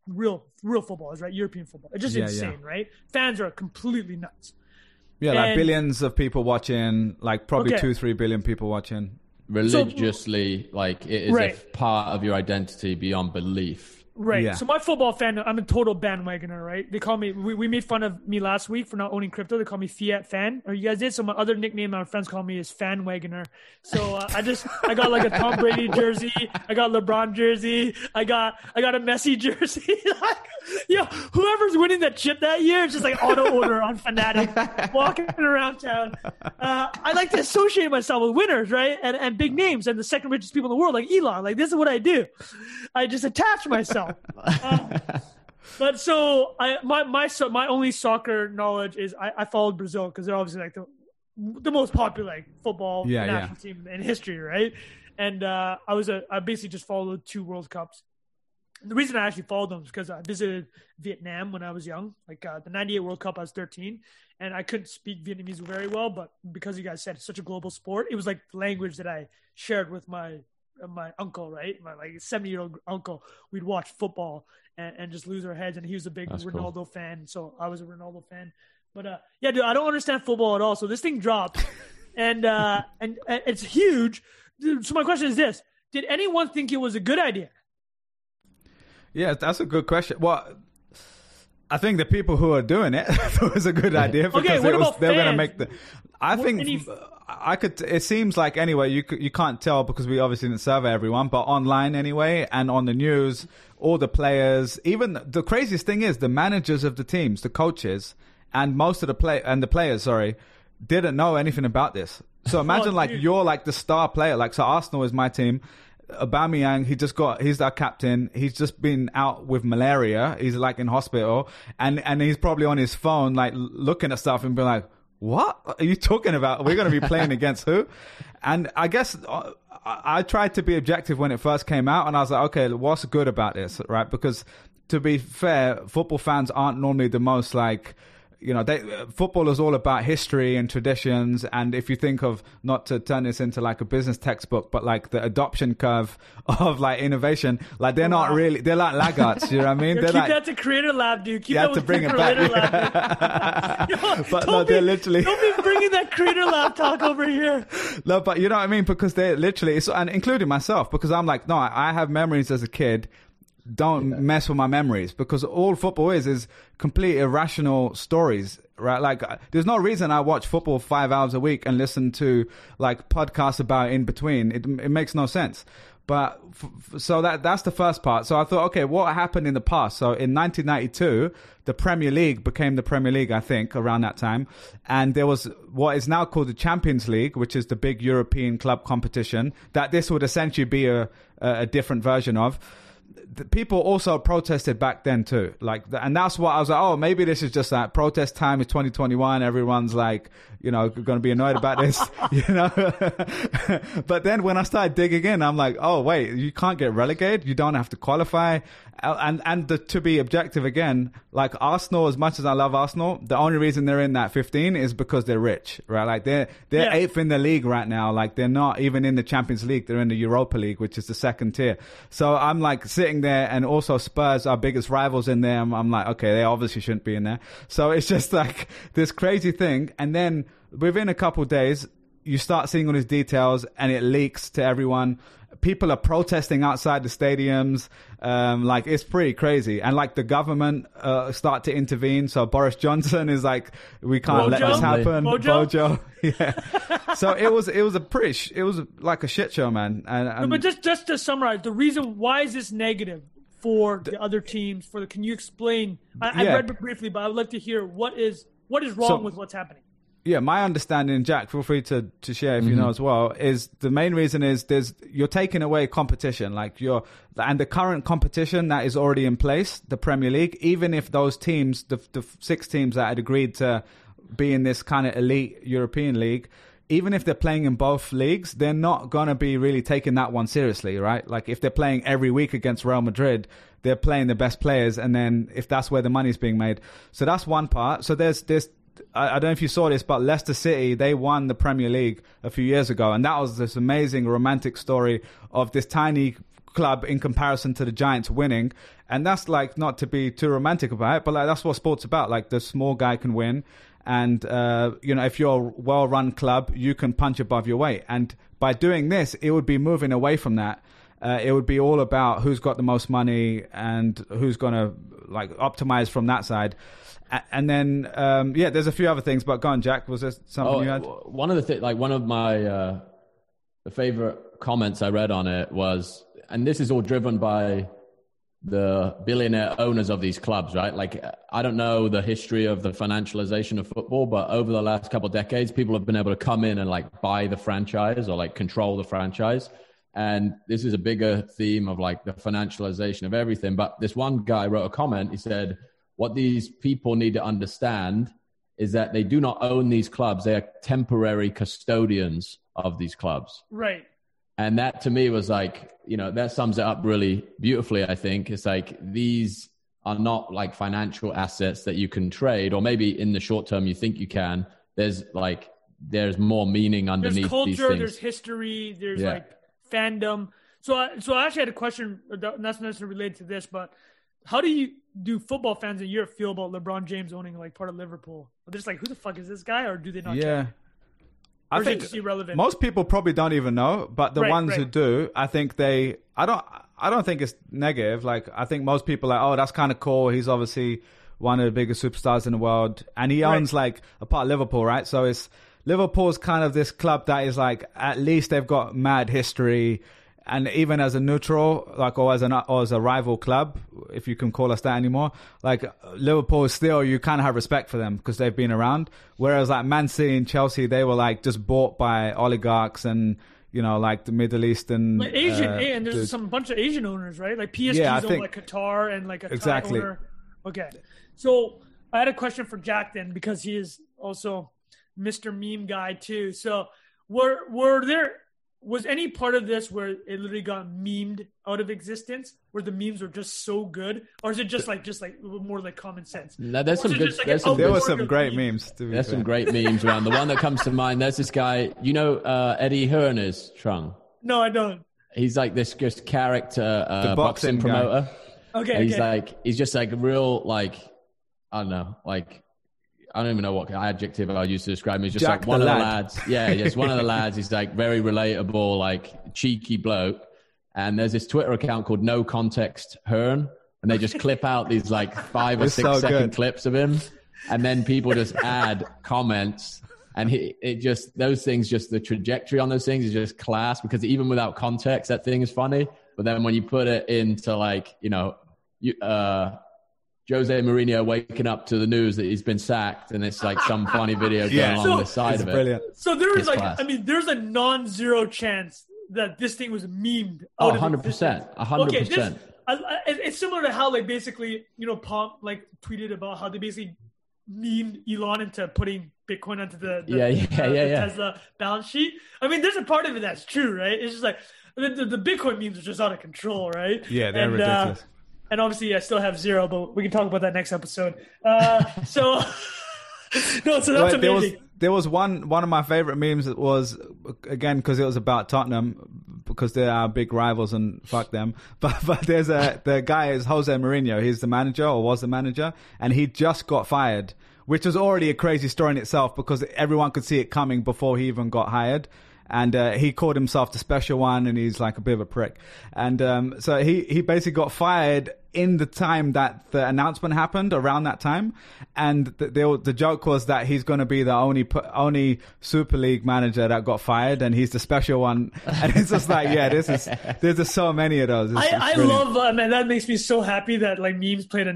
real footballers, right? European football. It's just insane, right? Fans are completely nuts. Yeah, like billions of people watching, like probably 2-3 billion people watching. Religiously, like it is a part of your identity beyond belief. Right. Yeah. So my football fan, I'm a total bandwagoner, right? They call me, we made fun of me last week for not owning crypto. They call me Fiat Fan, or you guys did. So my other nickname my friends call me is Fan Wagoner. So I got like a Tom Brady jersey. I got LeBron jersey. I got a Messi jersey. Like, whoever's winning that chip that year, it's just like auto order on Fnatic, walking around town. I like to associate myself with winners, right? And big names and the second richest people in the world, like Elon. Like, this is what I do. I just attach myself. But so my only soccer knowledge is I followed Brazil because they're obviously like the most popular like football national team in history, right? And I basically just followed 2 World Cups. The reason I actually followed them is because I visited Vietnam when I was young, like the '98 World Cup. I was 13, and I couldn't speak Vietnamese very well, but because you guys said it's such a global sport, it was like the language that I shared with my uncle, right? My like 70-year-old uncle. We'd watch football and just lose our heads. And he was a big Ronaldo fan, so I was a Ronaldo fan. But yeah, dude, I don't understand football at all. So this thing dropped, and it's huge. So my question is this: did anyone think it was a good idea? Yeah, that's a good question. Well, I think the people who are doing it thought it was a good idea because they're going to make the. I think I could. It seems like anyway. You can't tell because we obviously didn't survey everyone, but online anyway, and on the news, all the players. Even the craziest thing is the managers of the teams, the coaches, and most of the players. Didn't know anything about this. So imagine you're like the star player. Like, so Arsenal is my team. Aubameyang, he's our captain. He's just been out with malaria. He's like in hospital, and he's probably on his phone, like looking at stuff and being like, "What are you talking about? We're going to be playing against who?" And I guess I tried to be objective when it first came out, and I was like, "Okay, what's good about this, right?" Because to be fair, football fans aren't normally the most like. Football is all about history and traditions. And if you think of, not to turn this into like a business textbook, but like the adoption curve of like innovation, like they're not really, they're like laggards. You know what I mean? Keep that to Creator Lab, dude. Keep that to bring it back. Lab, but no, they're literally. Don't be bringing that Creator Lab talk over here. No, but you know what I mean? Because they're literally, and including myself, because I'm like, no, I have memories as a kid. Don't mess with my memories, because all football is complete irrational stories, right? Like, there's no reason I watch football 5 hours a week and listen to like podcasts about it in between. It makes no sense. But so that's the first part. So I thought, okay, what happened in the past? So in 1992, the Premier League became the Premier League, I think, around that time. And there was what is now called the Champions League, which is the big European club competition that this would essentially be a different version of. The people also protested back then too, and that's what I was like, oh, maybe this is just like protest time. It's 2021, everyone's like, going to be annoyed about this, But then when I started digging in, I'm like, oh wait, you can't get relegated, you don't have to qualify, and to be objective again, like Arsenal, as much as I love Arsenal, the only reason they're in that 15 is because they're rich, right? Like they're 8th in the league right now. Like they're not even in the Champions League, they're in the Europa League, which is the second tier. So I'm like sitting there, and also Spurs, our biggest rivals, in there. I'm like, okay, they obviously shouldn't be in there. So it's just like this crazy thing. And then within a couple of days, you start seeing all these details, and it leaks to everyone. People are protesting outside the stadiums. Like, it's pretty crazy. And like the government start to intervene. So Boris Johnson is like, we can't let this happen. Bojo. Yeah. So it was like a shit show, man. But just to summarize, the reason why is this negative for the other teams? Can you explain? I read it briefly, but I would like to hear what is wrong with what's happening. Yeah, my understanding, Jack, feel free to share if you know as well, is the main reason is you're taking away competition, and the current competition that is already in place, the Premier League, even if those teams, the 6 teams that had agreed to be in this kind of elite European league, even if they're playing in both leagues, they're not going to be really taking that one seriously, right? Like if they're playing every week against Real Madrid, they're playing the best players, and then if that's where the money's being made. So that's one part. So there's I don't know if you saw this, but Leicester City, they won the Premier League a few years ago. And that was this amazing romantic story of this tiny club in comparison to the Giants winning. And that's like, not to be too romantic about it, but like that's what sport's about. Like the small guy can win. And, if you're a well-run club, you can punch above your weight. And by doing this, it would be moving away from that. It would be all about who's got the most money and who's going to like optimize from that side. And then, there's a few other things, but go on, Jack. Was there something you had? One of my the favorite comments I read on it was, and this is all driven by the billionaire owners of these clubs, right? Like, I don't know the history of the financialization of football, but over the last couple of decades, people have been able to come in and like buy the franchise or like control the franchise. And this is a bigger theme of like the financialization of everything. But this one guy wrote a comment. He said, what these people need to understand is that they do not own these clubs. They are temporary custodians of these clubs. Right. And that to me was like, that sums it up really beautifully, I think. It's like, these are not like financial assets that you can trade, or maybe in the short term you think you can. There's more meaning underneath there's culture, these things. There's history, there's like fandom. So I actually had a question, not necessarily related to this, but how do football fans in Europe feel about LeBron James owning like part of Liverpool? Are they just like, who the fuck is this guy, or do they not care? I think most people probably don't even know, but the ones who do, I think I don't think it's negative. Like, I think most people are like, oh, that's kind of cool. He's obviously one of the biggest superstars in the world, and he owns like a part of Liverpool, right? So Liverpool's kind of this club that is like, at least they've got mad history. And even as a neutral, like, or as a rival club, if you can call us that anymore, like Liverpool still, you kind of have respect for them because they've been around. Whereas like Man City and Chelsea, they were like just bought by oligarchs and, like the Middle Eastern. Like Asian, and there's some bunch of Asian owners, right? Like PSG's own like Qatar and like a Thai owner. Okay. So I had a question for Jack then, because he is also Mr. Meme guy too. So was any part of this where it literally got memed out of existence, where the memes were just so good, or is it just like more like common sense? No, there's some good. There were some great memes. There's some great memes around. The one that comes to mind, there's this guy. Eddie Hearn is Trung. No, I don't. He's like this just character boxing promoter. Okay. He's just like real, like, I don't know, like, I don't even know what adjective I used to describe him. He's just Jack like one of lad. the lads. Yeah, just one of the lads. He's like very relatable, like cheeky bloke. And there's this Twitter account called No Context Hearn, and they just clip out these like 5 or 6 second clips of him, and then people just add comments. And those things, just the trajectory on those things is just class, because even without context, that thing is funny. But then when you put it into like, Jose Mourinho waking up to the news that he's been sacked, and it's like some funny video going along the side of it. Brilliant. So there was there's a non-zero chance that this thing was memed out of 100%. 100%. It's similar to how like basically, Pomp like tweeted about how they basically memed Elon into putting Bitcoin onto the Tesla balance sheet. I mean, there's a part of it that's true, right? It's just like the Bitcoin memes are just out of control, right? Yeah, they're ridiculous. And obviously, I still have zero, but we can talk about that next episode. So that's amazing. There was one of my favorite memes that was, again, because it was about Tottenham, because they're our big rivals and fuck them. But there's the guy is Jose Mourinho. He's the manager, or was the manager, and he just got fired, which was already a crazy story in itself, because everyone could see it coming before he even got hired. And he called himself the special one, and he's like a bit of a prick. And so he basically got fired in the time that the announcement happened, around that time. And the joke was that he's going to be the only Super League manager that got fired, and he's the special one. And it's just like, there's just so many of those. I love, man, that makes me so happy that like memes played a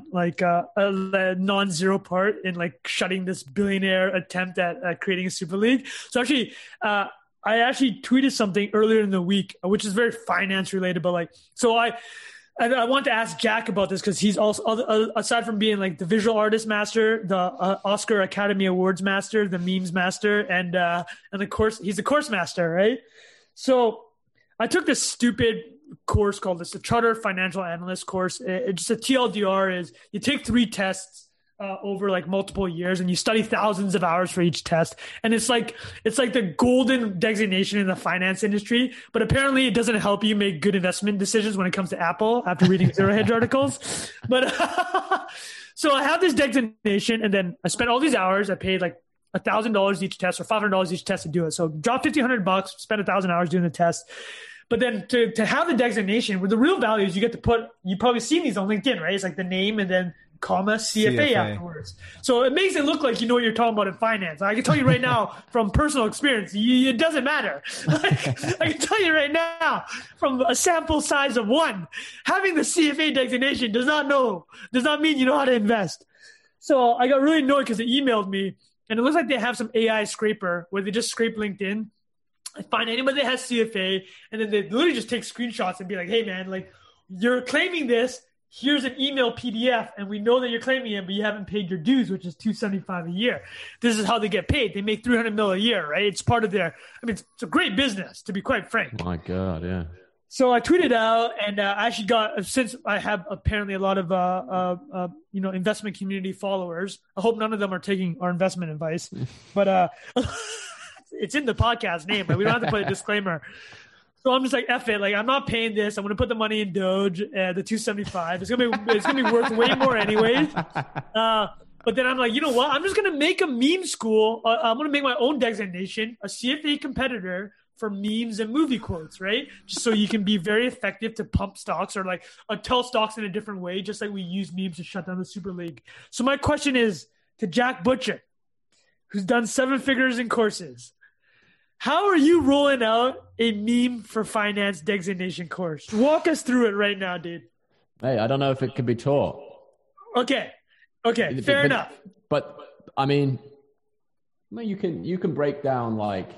non-zero part in like shutting this billionaire attempt at creating a Super League. So actually, I actually tweeted something earlier in the week, which is very finance related, but like, so I want to ask Jack about this, because he's also, aside from being like the visual artist master, the Oscar Academy Awards master, the memes master, and the course, he's the course master, right? So I took this stupid course called the Chartered Financial Analyst course. It's just a TLDR is you take 3 tests over like multiple years, and you study thousands of hours for each test. And it's like the golden designation in the finance industry, but apparently it doesn't help you make good investment decisions when it comes to Apple after reading Zero Hedge articles. But so I have this designation, and then I spent all these hours. I paid like $1,000 each test or $500 each test to do it. So drop $1,500, spend 1,000 hours doing the test. But then to have the designation, where the real value is, you get to put, you've probably seen these on LinkedIn, right? It's like the name and then comma CFA afterwards. So it makes it look like you know what you're talking about in finance. I can tell you right now from personal experience, it doesn't matter. Like, I can tell you right now from a sample size of 1, having the CFA designation does not mean you know how to invest. So I got really annoyed because they emailed me, and it looks like they have some AI scraper where they just scrape LinkedIn. I find anybody that has CFA, and then they literally just take screenshots and be like, hey man, like you're claiming this. Here's an email PDF, and we know that you're claiming it, but you haven't paid your dues, which is $275 a year. This is how they get paid. They make $300 million a year, right? It's part of their. I mean, it's a great business, to be quite frank. My God, yeah. So I tweeted out, and I actually got, since I have apparently a lot of investment community followers. I hope none of them are taking our investment advice, but it's in the podcast name, right? We don't have to put a disclaimer. So I'm just like, F it. Like, I'm not paying this. I'm going to put the money in Doge, the 275. It's going to be worth way more anyways. But then I'm like, you know what? I'm just going to make a meme school. I'm going to make my own designation, a CFA competitor for memes and movie quotes, right? Just so you can be very effective to pump stocks or like tell stocks in a different way, just like we use memes to shut down the Super League. So my question is to Jack Butcher, who's done 7 figures in courses. How are you rolling out a meme for finance designation course? Walk us through it right now, dude. Hey, I don't know if it could be taught. Okay, fair enough. But I mean, you can break down like,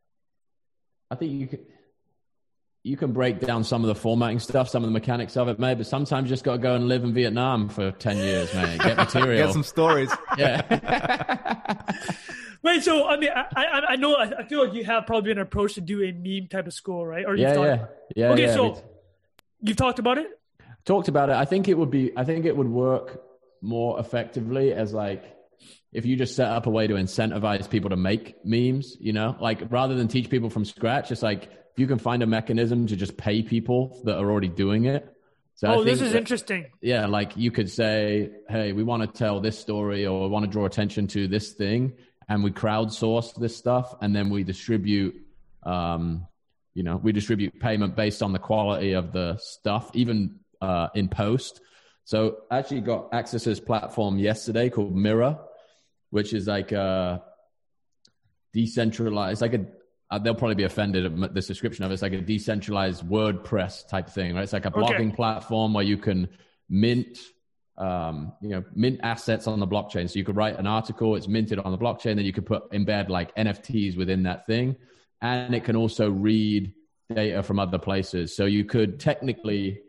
I think you can break down some of the formatting stuff, some of the mechanics of it, mate. But sometimes you just got to go and live in Vietnam for 10 years, man. Get material. Get some stories. Yeah. Wait, so I mean, I know. I feel like you have probably been approached to do a meme type of school, right? Or yeah. Okay, so you've talked about it. Talked about it. I think it would work more effectively as like if you just set up a way to incentivize people to make memes. You know, like rather than teach people from scratch, it's like if you can find a mechanism to just pay people that are already doing it. So this is interesting. Yeah, like you could say, hey, we want to tell this story or we want to draw attention to this thing. And we crowdsource this stuff, and then we distribute, payment based on the quality of the stuff, even in post. So I actually got Access's platform yesterday called Mirror, which is like a decentralized, they'll probably be offended at this description of it. It's like a decentralized WordPress type thing, right? It's like a blogging platform where you can mint assets on the blockchain. So you could write an article, it's minted on the blockchain, then you could embed like NFTs within that thing. And it can also read data from other places. So you could technically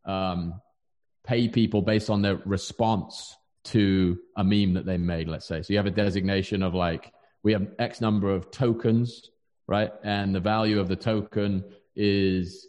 pay people based on their response to a meme that they made, let's say. So you have a designation of like, we have X number of tokens, right? And the value of the token is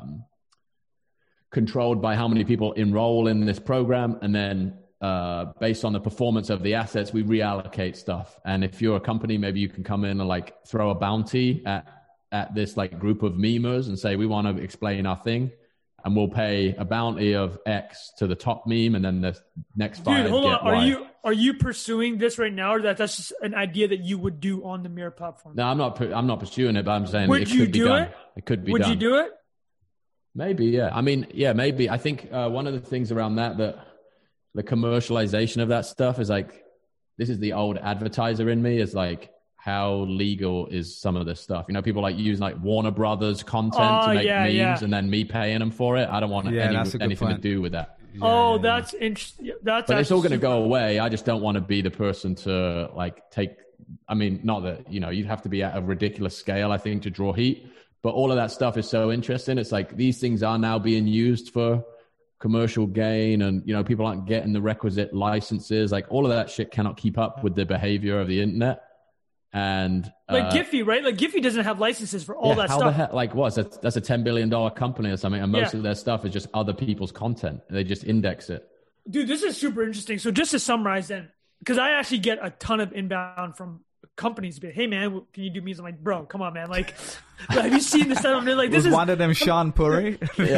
controlled by how many people enroll in this program. And then based on the performance of the assets, we reallocate stuff. And if you're a company, maybe you can come in and like throw a bounty at this like group of memers and say, we want to explain our thing. And we'll pay a bounty of X to the top meme, and then the next 5 Dude, hold on. Y. Are you pursuing this right now, or that's just an idea that you would do on the Mirror platform? No, I'm not pursuing it, but I'm saying it could be done. It could be done. Would you do it? Maybe, yeah. I mean, yeah, maybe. I think one of the things around that the commercialization of that stuff is like, this is the old advertiser in me, is like, how legal is some of this stuff? You know, people like using like Warner Brothers content to make memes and then me paying them for it. I don't want anything to do with that. That's interesting. But it's all going to go away. I just don't want to be the person to like not that, you know, you'd have to be at a ridiculous scale, I think, to draw heat. But all of that stuff is so interesting. It's like these things are now being used for commercial gain, and, you know, people aren't getting the requisite licenses. Like all of that shit cannot keep up with the behavior of the internet. And like Giphy, right? Like Giphy doesn't have licenses for all that how stuff. The heck, like what? That's a $10 billion company or something, and most of their stuff is just other people's content. They just index it. dude, this is super interesting. So just to summarize then, because I actually get a ton of inbound from companies, but hey man, can you do memes? I'm like, bro, come on, man. Like, have you seen this stuff? Like, this was one of them Sean Puri?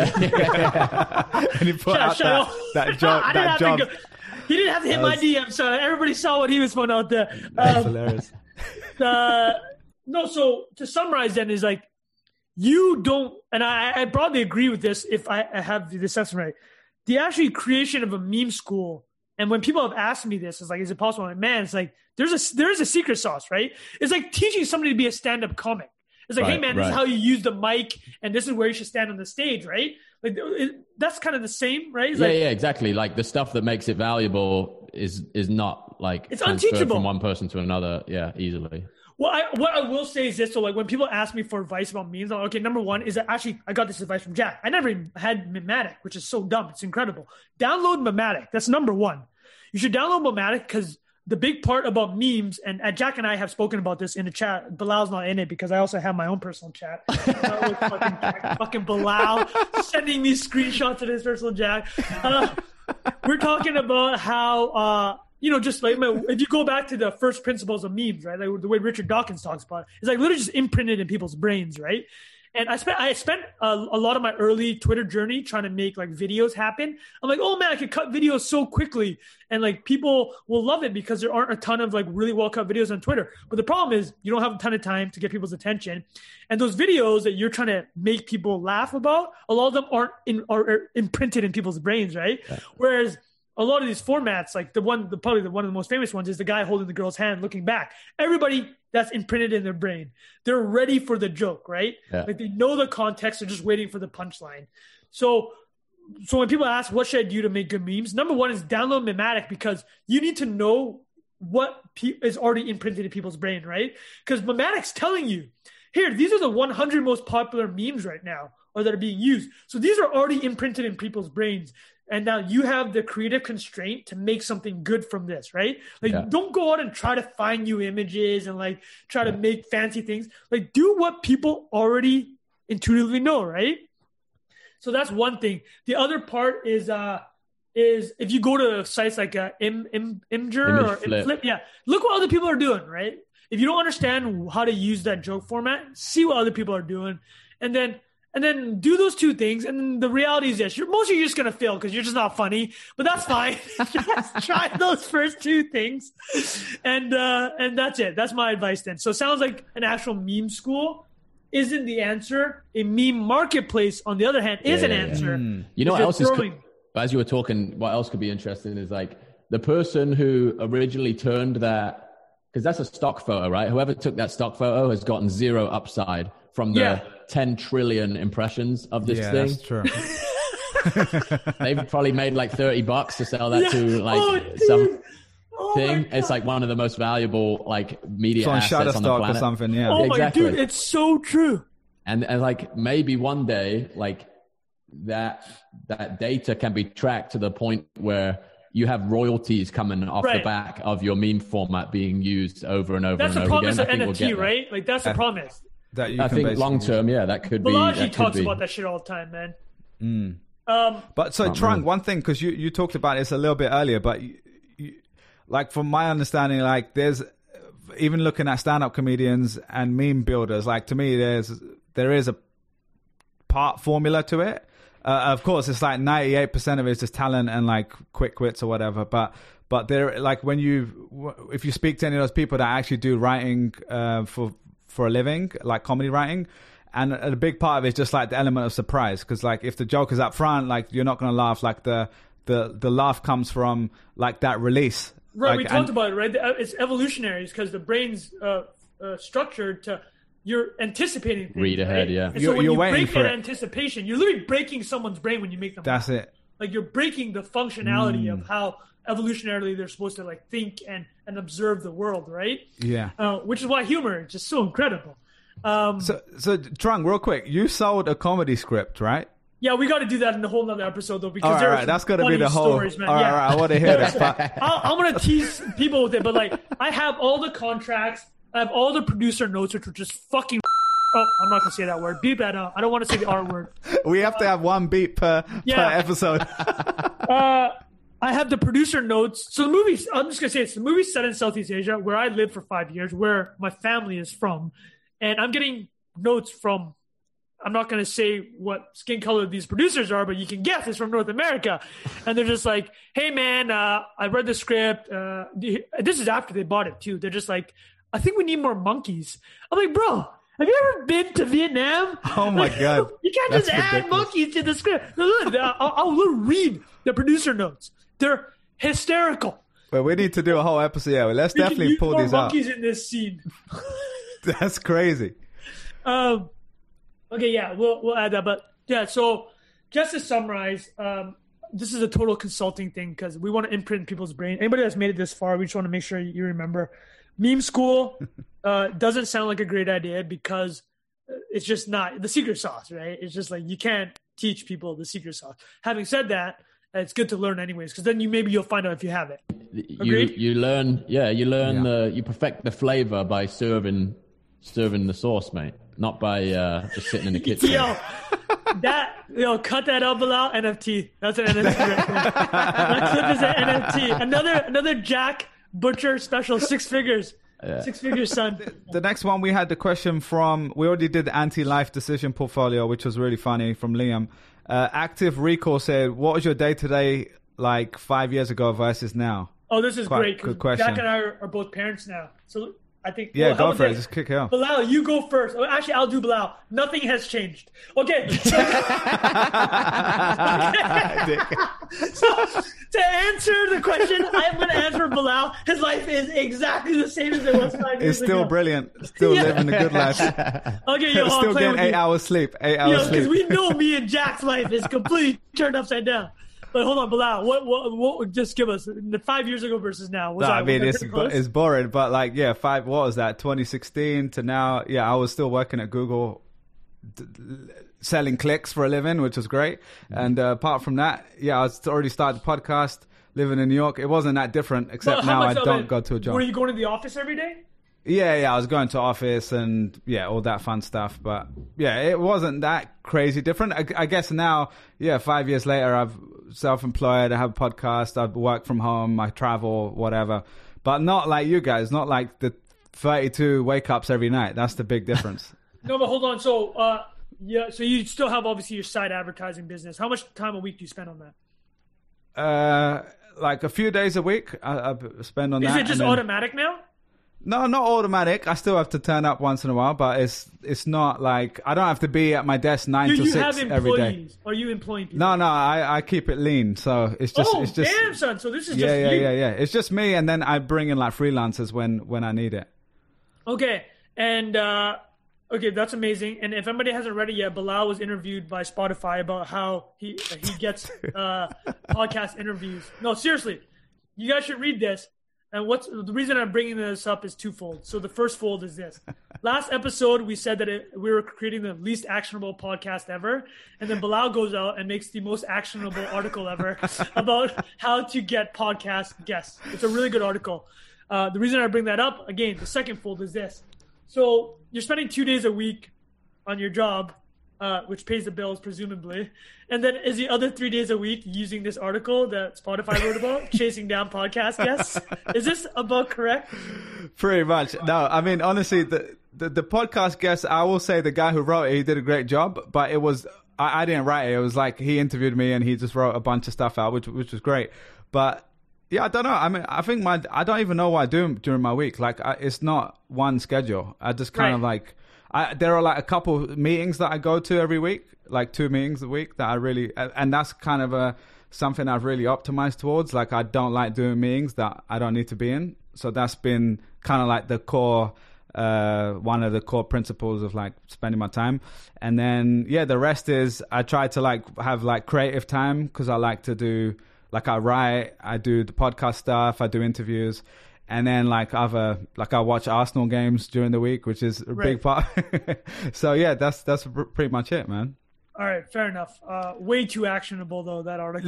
And he put out that job. He didn't have to hit my DM, so everybody saw what he was putting out there. That's hilarious. No, so to summarize then is like, you don't, and I broadly agree with this if I have the assessment right. The actual creation of a meme school, and when people have asked me this, it's like, is it possible? I'm like, man, it's like, there is a secret sauce, right? It's like teaching somebody to be a stand-up comic. It's like, hey man, this is how you use the mic, and this is where you should stand on the stage, right? Like that's kind of the same, right? It's yeah, exactly. Like the stuff that makes it valuable is not like it's transferred unteachable from one person to another. Yeah, easily. Well, what I will say is this. So like when people ask me for advice about memes, I'm like, okay, number one is that actually I got this advice from Jack. I never even had Memetic, which is so dumb. It's incredible. Download Memetic. That's number one. You should download Memetic because the big part about memes, and Jack and I have spoken about this in the chat. Bilal's not in it because I also have my own personal chat. fucking Bilal sending me screenshots of his personal chat. We're talking about how, just like if you go back to the first principles of memes, right? Like the way Richard Dawkins talks about it, it's like literally just imprinted in people's brains, right? And I spent a lot of my early Twitter journey trying to make like videos happen. I'm like, oh man, I could cut videos so quickly, and like people will love it because there aren't a ton of like really well cut videos on Twitter. But the problem is you don't have a ton of time to get people's attention, and those videos that you're trying to make people laugh about, a lot of them are imprinted in people's brains, right? Yeah. Whereas a lot of these formats, like probably one of the most famous ones is the guy holding the girl's hand looking back. Everybody, that's imprinted in their brain. They're ready for the joke, right? Yeah. Like they know the context. They're just waiting for the punchline. So when people ask, what should I do to make good memes? Number one is download Memetic because you need to know what is already imprinted in people's brain, right? Because Memetic's telling you, here, these are the 100 most popular memes right now or that are being used. So these are already imprinted in people's brains. And now you have the creative constraint to make something good from this, right? Like, don't go out and try to find new images and like try to make fancy things. Like, do what people already intuitively know, right? So that's one thing. The other part is if you go to sites like Imgur or Imflip, look what other people are doing, right? If you don't understand how to use that joke format, see what other people are doing, and then do those two things. And then the reality is this, most of you are just going to fail because you're just not funny, but that's fine. Just try those first two things. And that's it. That's my advice then. So it sounds like an actual meme school isn't the answer. A meme marketplace, on the other hand, is an answer. You know what else as you were talking, what else could be interesting is like the person who originally turned that, because that's a stock photo, right? Whoever took that stock photo has gotten zero upside from the 10 trillion impressions of this thing. That's true. They've probably made like $30 to sell that to like some thing. It's like one of the most valuable like media assets on the planet or something. Yeah. Oh my dude, it's so true. And like maybe one day like that data can be tracked to the point where you have royalties coming off the back of your meme format being used over and over and over again. That's the promise of NFT, right? Like that's the promise. I think long term, that could be. Balaji talks about that shit all the time, man. But so Trung, one thing, because you talked about this a little bit earlier, but you, like from my understanding, like there's even looking at stand-up comedians and meme builders, like to me, there is a part formula to it. Of course, it's like 98% of it is just talent and like quick wits or whatever, but there, like if you speak to any of those people that actually do writing for a living, like comedy writing, and a big part of it is just like the element of surprise, because like if the joke is up front, like you're not going to laugh. Like the laugh comes from like that release, right? Like, we talked about it, right? It's evolutionary because the brain's structured to you're anticipating things, read ahead, right? yeah. And so when you break that anticipation, you're literally breaking someone's brain when you make them that's laugh. It like you're breaking the functionality of how evolutionarily they're supposed to like think and observe the world, right? Which is why humor is just so incredible. So Trung, real quick, you sold a comedy script, right? Yeah, we got to do that in a whole nother episode though, because there's that's got to be the whole stories, man. All right, I want to hear that. I'm gonna tease people with it, but like I have all the contracts, I have all the producer notes, which were just fucking. Oh, I'm not gonna say that word. Beep that out. I don't want to say the R word. We have to have one beep per episode. I have the producer notes. So the movie, I'm just going to say it's the movie set in Southeast Asia, where I lived for 5 years, where my family is from. And I'm getting notes from, I'm not going to say what skin color these producers are, but you can guess it's from North America. And they're just like, hey, man, I read the script. This is after they bought it, too. They're just like, I think we need more monkeys. I'm like, bro, have you ever been to Vietnam? Oh, my God. You can't just add monkeys to the script. No, look, I'll read the producer notes. They're hysterical. But we need to do a whole episode. Yeah, let's definitely pull these out. Monkeys in this scene. That's crazy. Okay, yeah, we'll add that. But yeah, so just to summarize, this is a total consulting thing because we want to imprint people's brain. Anybody that's made it this far, we just want to make sure you remember. Meme school doesn't sound like a great idea because it's just not the secret sauce, right? It's just like you can't teach people the secret sauce. Having said that, it's good to learn anyways because then you'll find out if you have it. You learn, you perfect the flavor by serving the sauce, mate. Not by just sitting in the kitchen. Cut that out, Bilal. NFT. That's an NFT right there. That clip is an NFT. Another Jack Butcher special, 6 figures. Yeah. 6 figures, son. The next one, we had the question from, we already did the anti-life decision portfolio, which was really funny, from Liam. Active Recall said, what was your day-to-day like 5 years ago versus now? Oh, this is great. Good question. Jack and I are both parents now. So I think... Yeah, go for it. Just kick it off. Bilal, you go first. Actually, I'll do Bilal. Nothing has changed. Okay. So to answer the question, I'm going to answer Bilal. His life is exactly the same as it was 5 years ago. It's still brilliant. Still living a good life. Okay, still getting 8 hours sleep. 8 hours sleep. Because we know me and Jack's life is completely turned upside down. But hold on, Bilal, what just give us the 5 years ago versus now? It's boring, but what was that? 2016 to now. Yeah, I was still working at Google, selling clicks for a living, which was great. And apart from that, I was already started the podcast, living in New York. It wasn't that different, except now I don't go to a job. Were you going to the office every day? Yeah, I was going to office and all that fun stuff. But it wasn't that crazy different. I guess now, 5 years later, I've self-employed, I have a podcast, I work from home, I travel, whatever. But not like you guys, not like the 32 wake-ups every night. That's the big difference. No, but hold on. So, so you still have obviously your side advertising business. How much time a week do you spend on that? Like a few days a week I spend on that. Is it just automatic now? No, not automatic. I still have to turn up once in a while, but it's not like I don't have to be at my desk 9 to 6 every day. Are you employing people? No, I keep it lean, so it's just. It's just damn, son! So this is just you. Yeah. It's just me, and then I bring in like freelancers when I need it. Okay, and okay, that's amazing. And if anybody hasn't read it yet, Bilal was interviewed by Spotify about how he gets podcast interviews. No, seriously, you guys should read this. And the reason I'm bringing this up is twofold. So the first fold is this. Last episode, we said that we were creating the least actionable podcast ever. And then Bilal goes out and makes the most actionable article ever about how to get podcast guests. It's a really good article. The reason I bring that up, again, the second fold is this. So you're spending 2 days a week on your job, which pays the bills, presumably. And then is the other 3 days a week using this article that Spotify wrote about, chasing down podcast guests? Is this about correct? Pretty much. No, I mean, honestly, the podcast guest, I will say the guy who wrote it, he did a great job, but it was, I didn't write it. It was like he interviewed me and he just wrote a bunch of stuff out, which was great. But I don't know. I mean, I think I don't even know what I do during my week. Like, it's not one schedule. I just kind of like... there are like a couple meetings that I go to every week, like 2 meetings a week that I really, and that's kind of something I've really optimized towards. Like I don't like doing meetings that I don't need to be in. So that's been kind of like the core, one of the core principles of like spending my time. And then, the rest is I try to like have like creative time because I like to do, like I write, I do the podcast stuff, I do interviews. And then I watch Arsenal games during the week, which is a big part. So that's pretty much it, man. All right, fair enough. Way too actionable though, that article.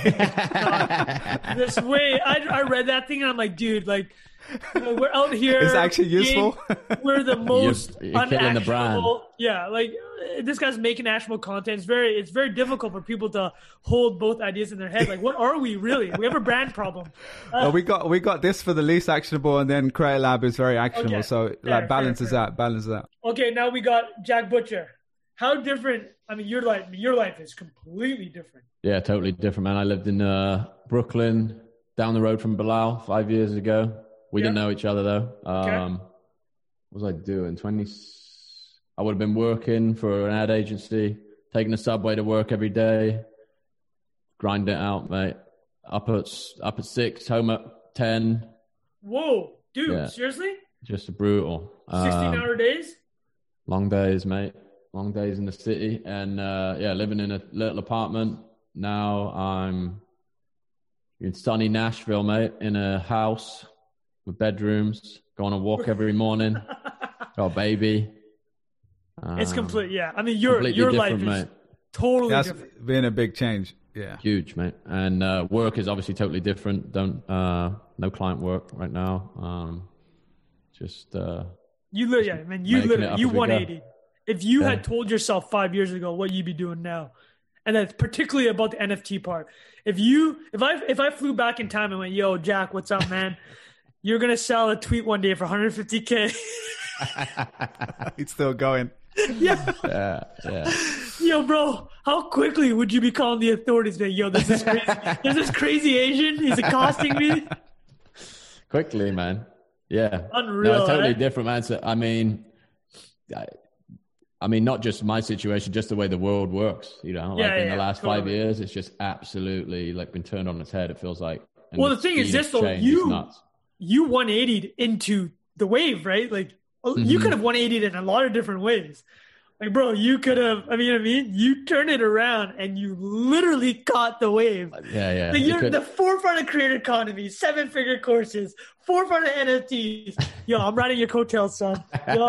This way, I read that thing and I'm like, dude, like, we're out here. It's actually useful. We're the most you're killing the brand. Yeah, like this guy's making actionable content. It's very difficult for people to hold both ideas in their head. Like, what are we really? We have a brand problem. Well, we got this for the least actionable, and then Creator Lab is very actionable. Okay. So like balances out. Okay, now we got Jack Butcher. How different? I mean, your life is completely different. Yeah, totally different, man. I lived in Brooklyn, down the road from Bilal 5 years ago. We didn't know each other though. What was I doing? I would have been working for an ad agency, taking the subway to work every day, grinding it out, mate. Up at 6, home at 10. Whoa, dude! Seriously? Just brutal. 16-hour days. Long days, mate. Long days in the city, and living in a little apartment. Now I'm in sunny Nashville, mate, in a house with bedrooms. Go on a walk every morning. Got a baby. It's complete, yeah. I mean, your life is mate. Totally That's different. been a big change. Yeah, huge, mate. And work is obviously totally different. No client work right now. You 180. If you had told yourself 5 years ago what you'd be doing now, and that's particularly about the NFT part. If I flew back in time and went, yo, Jack, what's up, man? You're gonna sell a tweet one day for 150K. It's still going. Yeah. Yo, bro, how quickly would you be calling the authorities? Like, yo, there's this crazy Asian. He's accosting me. Quickly, man. Yeah. Unreal. No, it's totally different, man. So, I mean, not just my situation, just the way the world works. You know, in the last 5 years, it's just absolutely like been turned on its head. It feels like. And well, the thing is this though, you 180'd into the wave, right? Like you could have 180'd in a lot of different ways. Like, bro, you could have. I mean, you know what I mean? You turn it around and you literally caught the wave. Yeah. Like you're the forefront of creator economy, 7-figure courses, forefront of NFTs. Yo, I'm riding your coattails, son.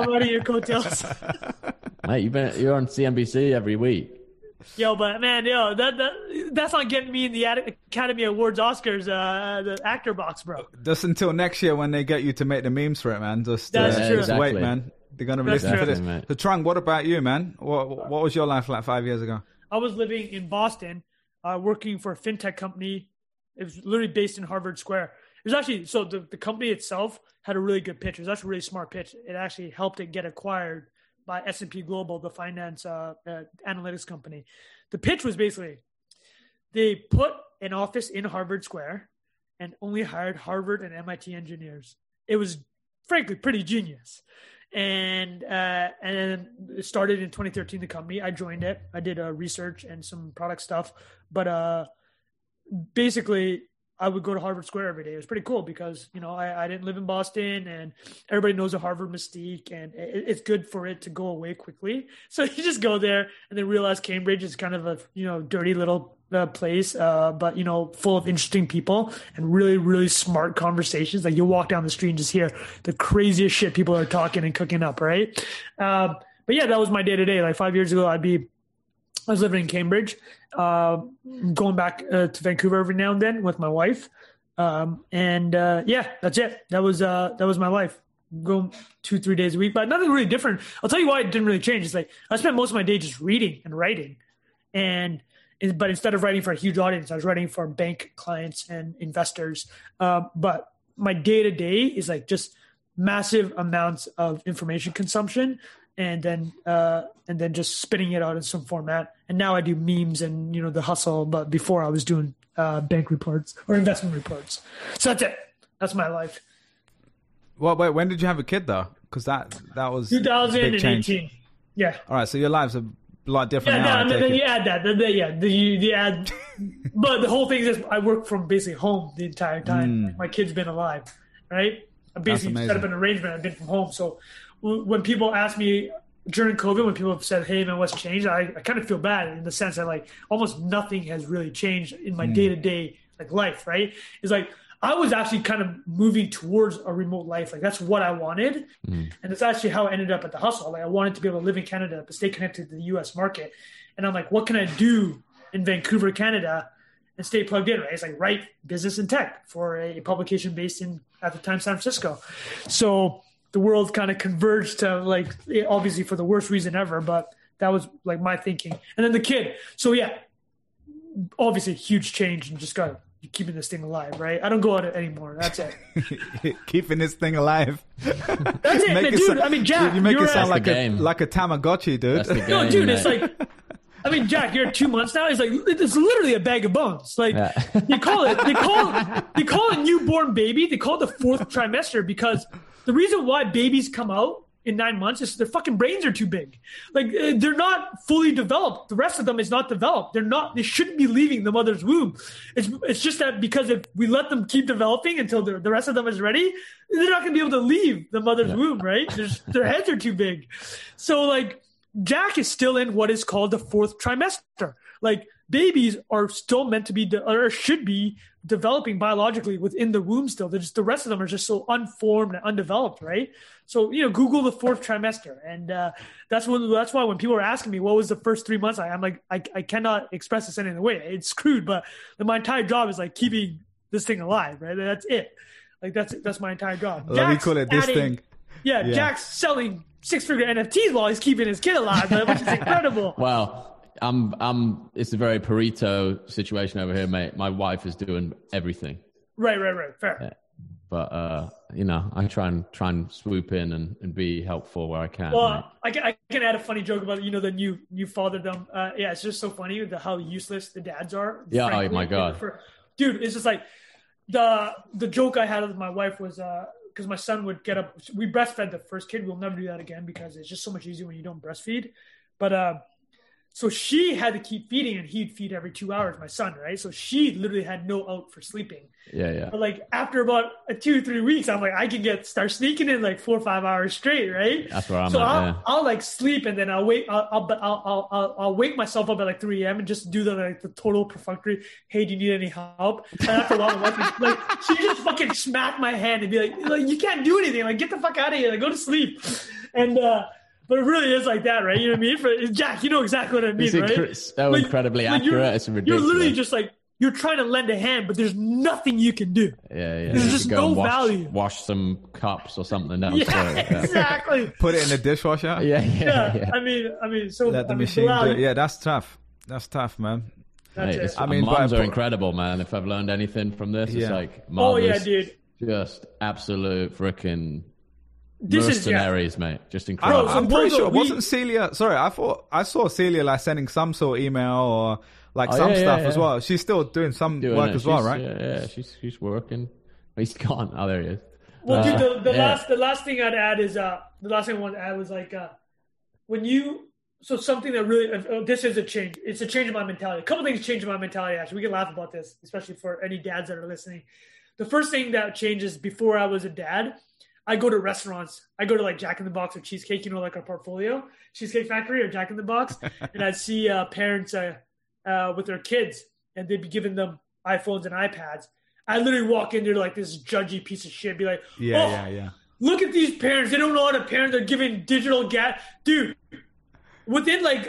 Mate, you're on CNBC every week. Yo, but man, that's not getting me in the Academy Awards, Oscars, the actor box, bro. Just until next year when they get you to make the memes for it, man. Just wait, man. They're gonna listen to this. Mate. So, Trung, what about you, man? What was your life like 5 years ago? I was living in Boston, working for a fintech company. It was literally based in Harvard Square. It was actually the company itself had a really good pitch. It was actually a really smart pitch. It actually helped it get acquired by S&P Global, the finance analytics company. The pitch was basically they put an office in Harvard Square and only hired Harvard and MIT engineers. It was frankly pretty genius. And then it started in 2013, the company. I joined it. I did research and some product stuff. But basically, I would go to Harvard Square every day. It was pretty cool because, you know, I didn't live in Boston and everybody knows the Harvard mystique and it's good for it to go away quickly. So you just go there and then realize Cambridge is kind of a, you know, dirty little place, but, you know, full of interesting people and really, really smart conversations. Like you walk down the street and just hear the craziest shit people are talking and cooking up, right? But yeah, that was my day to day. Like 5 years ago, I was living in Cambridge, going back to Vancouver every now and then with my wife. Yeah, that's it. That was my life. Go 2-3 days a week, but nothing really different. I'll tell you why it didn't really change. It's like I spent most of my day just reading and writing. But instead of writing for a huge audience, I was writing for bank clients and investors. But my day to day is like just massive amounts of information consumption. And then just spitting it out in some format. And now I do memes and, you know, the hustle. But before I was doing bank reports or investment reports. So that's it. That's my life. Well, wait, when did you have a kid though? Because that was 2018. Yeah. All right. So your life's a lot different now. Yeah, then you add that. The add. But the whole thing is I work from basically home the entire time. My kid's been alive, right? I basically set up an arrangement. I've been from home. So when people ask me during COVID, when people have said, hey, man, what's changed? I kind of feel bad in the sense that like almost nothing has really changed in my day-to-day like life, right? It's like I was actually kind of moving towards a remote life. Like that's what I wanted. And it's actually how I ended up at The Hustle. Like I wanted to be able to live in Canada, but stay connected to the US market. And I'm like, what can I do in Vancouver, Canada and stay plugged in, right? It's like write business and tech for a publication based in, at the time, San Francisco. So the world kind of converged to like, obviously for the worst reason ever, but that was like my thinking. And then the kid. So yeah, obviously huge change and just got keeping this thing alive, right? I don't go out anymore. That's it. Keeping this thing alive. That's it, man, dude. I mean, Jack, you make it sound like a Tamagotchi, dude. That's the game, no, dude, mate. it's like, I mean, Jack, you're at 2 months now. It's like it's literally a bag of bones. Like they call it newborn baby. They call it the fourth trimester because the reason why babies come out in 9 months is their fucking brains are too big. Like they're not fully developed. The rest of them is not developed. They shouldn't be leaving the mother's womb. It's just that because if we let them keep developing until the rest of them is ready, they're not going to be able to leave the mother's womb, right? Their heads are too big. So like Jack is still in what is called the fourth trimester. Like babies are still meant to be or should be developing biologically within the womb still. The rest of them are just so unformed and undeveloped, right? So, Google the fourth trimester. And that's why when people are asking me, what was the first 3 months? I'm like, I cannot express this any other way. It's screwed, but my entire job is like keeping this thing alive, right? That's it. Like that's my entire job. Let me call it this thing. Yeah, Jack's selling 6-figure NFTs while he's keeping his kid alive, which is incredible. Wow. It's a very Pareto situation over here, mate. My wife is doing everything. Right. Fair. Yeah. But, I try and swoop in and be helpful where I can. Well, I can add a funny joke about, the new fatherdom. Yeah, it's just so funny how useless the dads are. Yeah, frankly. oh my God. Dude, it's just like the joke I had with my wife was because my son would get up. We breastfed the first kid. We'll never do that again because it's just so much easier when you don't breastfeed. But so she had to keep feeding, and he'd feed every 2 hours, my son, right? So she literally had no out for sleeping. Yeah. But like after about 2-3 weeks, I'm like, I can start sneaking in like 4 or 5 hours straight, right? That's where I'm so at. I'll like sleep, and then I'll wake. I'll wake myself up at like 3 a.m. and just do the total perfunctory. Hey, do you need any help? And after a while, my wife like she just fucking smack my hand and be like, you can't do anything. Like get the fuck out of here. Like go to sleep. And but it really is like that, right? You know what I mean? Jack, you know exactly what I mean, right? It's so incredibly accurate. It's ridiculous. You're literally just like, you're trying to lend a hand, but there's nothing you can do. Yeah. There's just no value. Wash some cups or something down. Yeah, exactly. Put it in the dishwasher. Yeah. I mean, so let the machine do it. Yeah, that's tough. That's tough, man. That's it. Moms are incredible, man. If I've learned anything from this, it's like mothers, dude. Just absolute freaking mercenaries, mate. Just incredible. I'm pretty sure. Wasn't Celia? Sorry, I saw Celia like sending some sort of email or like some stuff as well. She's still doing some work as well, right? Yeah, she's working. He's gone. Oh, there he is. Well, dude, the last thing I'd add is the last thing I want to add was like when you. So something that really, this is a change. It's a change in my mentality. A couple things changed in my mentality, actually. We can laugh about this, especially for any dads that are listening. The first thing that changes before I was a dad, I go to restaurants. I go to like Jack in the Box or Cheesecake, like our portfolio, Cheesecake Factory or Jack in the Box. And I'd see parents with their kids, and they'd be giving them iPhones and iPads. I literally walk in there like this judgy piece of shit, be like, yeah. Look at these parents. They don't know how to parent. They're giving digital dude. Within like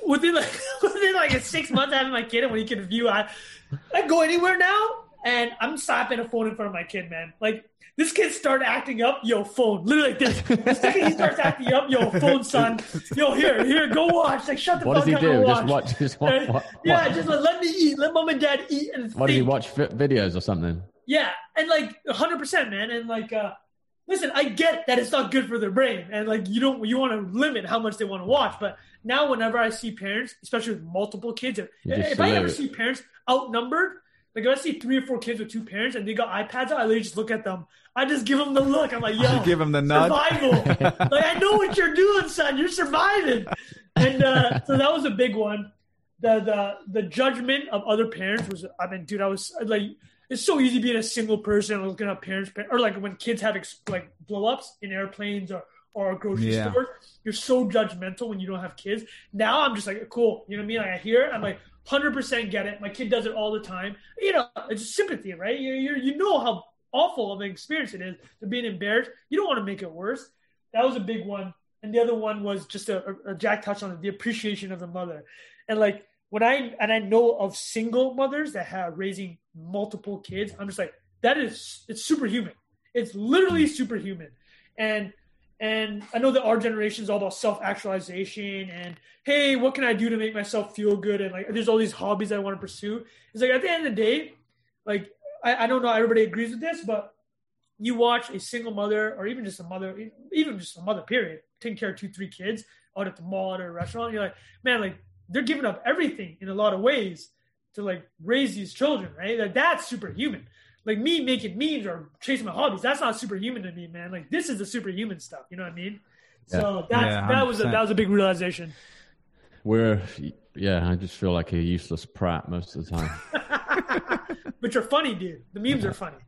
6 months having my kid, and when he can view, I go anywhere now, and I'm slapping a phone in front of my kid, man. Like this kid started acting up, yo, phone, literally like this. The second he starts acting up, yo, phone, son, yo, here, go watch. Like shut the fuck up. What does he do? Just watch. Yeah, just let me eat. Let mom and dad eat and what, does he watch videos or something? Yeah, and like 100%, man, and like. Listen, I get that it's not good for their brain, and like you want to limit how much they want to watch. But now, whenever I see parents, especially with multiple kids, if I ever see parents outnumbered, like if I see 3 or 4 kids with 2 parents and they got iPads out, I literally just look at them. I just give them the look. I'm like, yo, give them the nod. Survival. Like I know what you're doing, son. You're surviving. And so that was a big one. The judgment of other parents was, I mean, dude, I was like. It's so easy being a single person looking at parents, or like when kids have like blow ups in airplanes or a grocery Yeah. store, you're so judgmental when you don't have kids. Now I'm just like, cool. You know what I mean? Like I hear it, I'm like, 100% get it. My kid does it all the time. You know, it's just sympathy, right? You know how awful of an experience it is to being embarrassed. You don't want to make it worse. That was a big one. And the other one was just a Jack touched on it, the appreciation of the mother. And like I know of single mothers that have raising multiple kids, I'm just like, it's superhuman. It's literally superhuman. And I know that our generation is all about self-actualization and, hey, what can I do to make myself feel good? And like, there's all these hobbies I want to pursue. It's like, at the end of the day, like, I don't know everybody agrees with this, but you watch a single mother or even just a mother period, taking care of 2-3 kids out at the mall or a restaurant. And you're like, man, like they're giving up everything in a lot of ways to like raise these children, right? Like that's superhuman. Like me making memes or chasing my hobbies, that's not superhuman to me, man. Like this is the superhuman stuff. You know what I mean? Yeah. So that was a big realization. I just feel like a useless prat most of the time. But you're funny, dude. The memes are funny.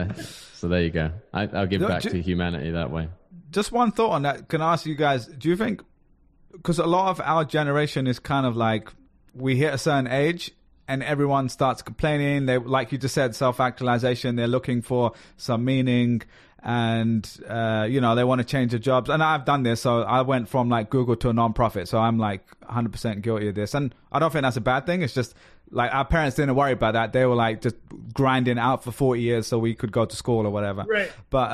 So there you go. I'll give back to humanity that way. Just one thought on that. Can I ask you guys, do you think, because a lot of our generation is kind of like, we hit a certain age and everyone starts complaining. They, like you just said, self-actualization. They're looking for some meaning, and they want to change their jobs. And I've done this. So I went from like Google to a non-profit. So I'm like 100% guilty of this. And I don't think that's a bad thing. It's just like our parents didn't worry about that. They were like just grinding out for 40 years so we could go to school or whatever. Right. But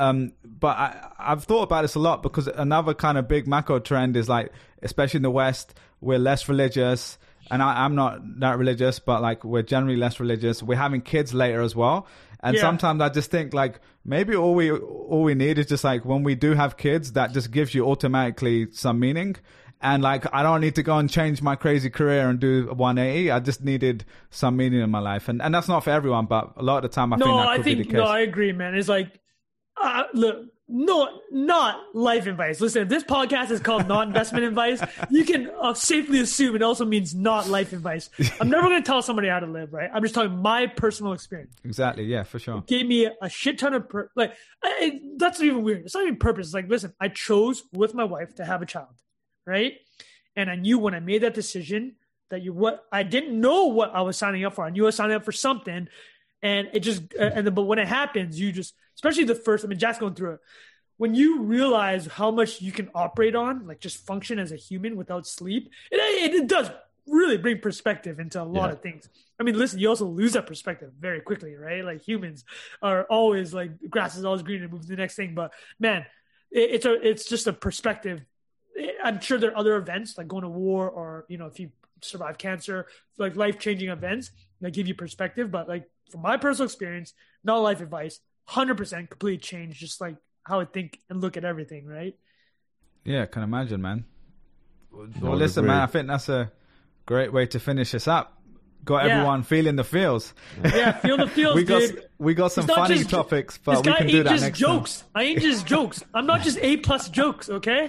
I've thought about this a lot, because another kind of big macro trend is like, especially in the West, we're less religious. And I'm not that religious, but like we're generally less religious. We're having kids later as well. And sometimes I just think like maybe all we need is just like when we do have kids, that just gives you automatically some meaning. And like I don't need to go and change my crazy career and do 180. I just needed some meaning in my life. And that's not for everyone, but a lot of the time I think that could be the case. No, I agree, man. It's like, look, no, not life advice. Listen, this podcast is called Not Investment Advice. You can safely assume it also means not life advice. I'm never going to tell somebody how to live, right? I'm just talking my personal experience. Exactly. Yeah, for sure. It gave me a shit ton of that's even weird. It's not even purpose. It's like, listen, I chose with my wife to have a child, right? And I knew when I made that decision that I didn't know what I was signing up for. I knew I was signing up for something. And it just, but when it happens, you just, especially the first, Jack's going through it. When you realize how much you can operate on, like just function as a human without sleep, it does really bring perspective into a lot of things. Listen, you also lose that perspective very quickly, right? Like humans are always like, grass is always greener, move to the next thing. But man, it's just a perspective. I'm sure there are other events like going to war or, if you survive cancer, like life-changing events that give you perspective. But like from my personal experience, not life advice, 100% complete change, just like how I think and look at everything, right? Yeah, I can imagine, man. Well, listen, man, I think that's a great way to finish this up. Got everyone feeling the feels. Yeah, feel the feels, dude. We got some funny topics, but we can do that next jokes. time. I ain't just jokes. I'm not just A+ jokes, okay?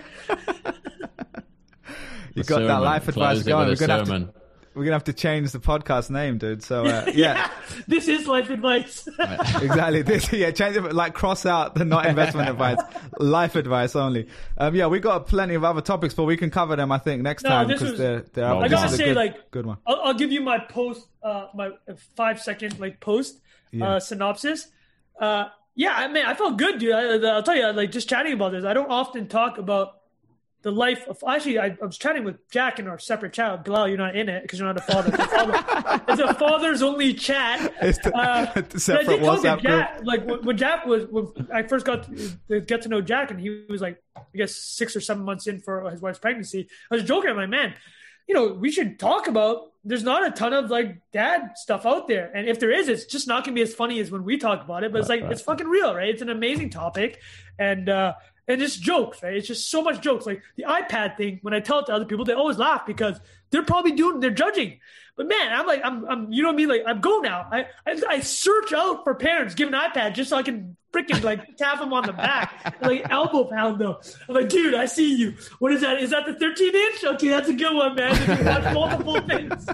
You got that life advice going. We're gonna have to change the podcast name, dude. So yeah. This is life advice. Exactly. Change it. Like cross out the not investment advice, life advice only. We got plenty of other topics, but we can cover them I think next time because they're. I gotta say, good one. I'll give you my post, my 5-second post synopsis. I felt good, dude. I'll tell you, just chatting about this. I don't often talk about the life of, actually, I was chatting with Jack in our separate chat. Bilal, you're not in it because you're not a father. It's a father's only chat. It's the separate WhatsApp group. When I first got to get to know Jack, and he was like, I guess 6 or 7 months in for his wife's pregnancy, I was joking. I'm like, man, we should talk about, there's not a ton of like dad stuff out there. And if there is, it's just not going to be as funny as when we talk about it, but it's fucking real, right? It's an amazing topic. And it's jokes, right? It's just so much jokes. Like the iPad thing, when I tell it to other people, they always laugh because they're judging. But man, I'm you know what I mean? Like I'm go now. I search out for parents giving iPad just so I can freaking like tap them on the back, like elbow pound them. I'm like, dude, I see you. What is that? Is that the 13-inch? Okay, that's a good one, man. You can watch multiple things.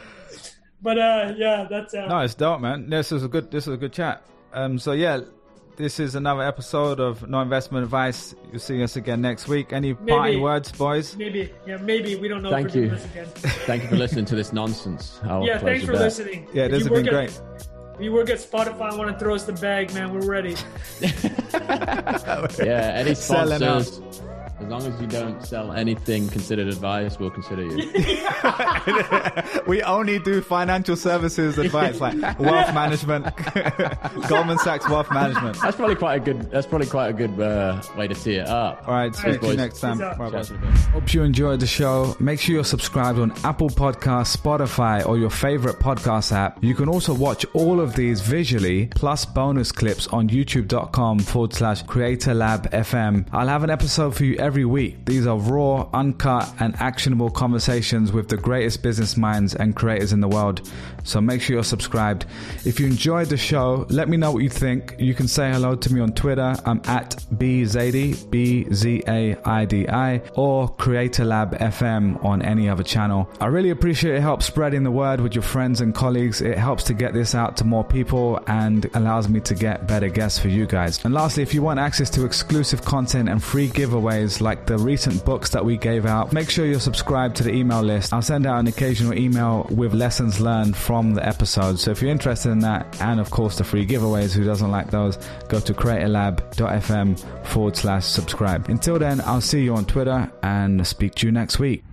But that's no, it's dope, man. This is a good chat. This is another episode of No Investment Advice. You'll see us again next week. Any parting words, boys? Maybe. Yeah, maybe. We don't know Thank if we're you. doing this again. Thank you for listening to this nonsense. Yeah, thanks for listening. Yeah, this has been great. If you work at Spotify and want to throw us the bag, man, we're ready. Yeah, any sponsors, as long as you don't sell anything considered advice, we'll consider you. We only do financial services advice, like wealth management, Goldman Sachs wealth management. That's probably quite a good way to tee it up. All right, speak to you next time. Bye-bye. Chat in a bit. Hope you enjoyed the show. Make sure you're subscribed on Apple Podcasts, Spotify, or your favorite podcast app. You can also watch all of these visually, plus bonus clips on youtube.com/CreatorLabFM. I'll have an episode for you every week. These are raw, uncut, and actionable conversations with the greatest business minds and creators in the world. So make sure you're subscribed. If you enjoyed the show, let me know what you think. You can say hello to me on Twitter. I'm at BZaidi, BZaidi, or Creator Lab FM on any other channel. I really appreciate your help spreading the word with your friends and colleagues. It helps to get this out to more people and allows me to get better guests for you guys. And lastly, if you want access to exclusive content and free giveaways like the recent books that we gave out, make sure you're subscribed to the email list. I'll send out an occasional email with lessons learned from the episode. So if you're interested in that, and of course the free giveaways, who doesn't like those, go to creatorlab.fm/subscribe. Until then, I'll see you on Twitter and speak to you next week.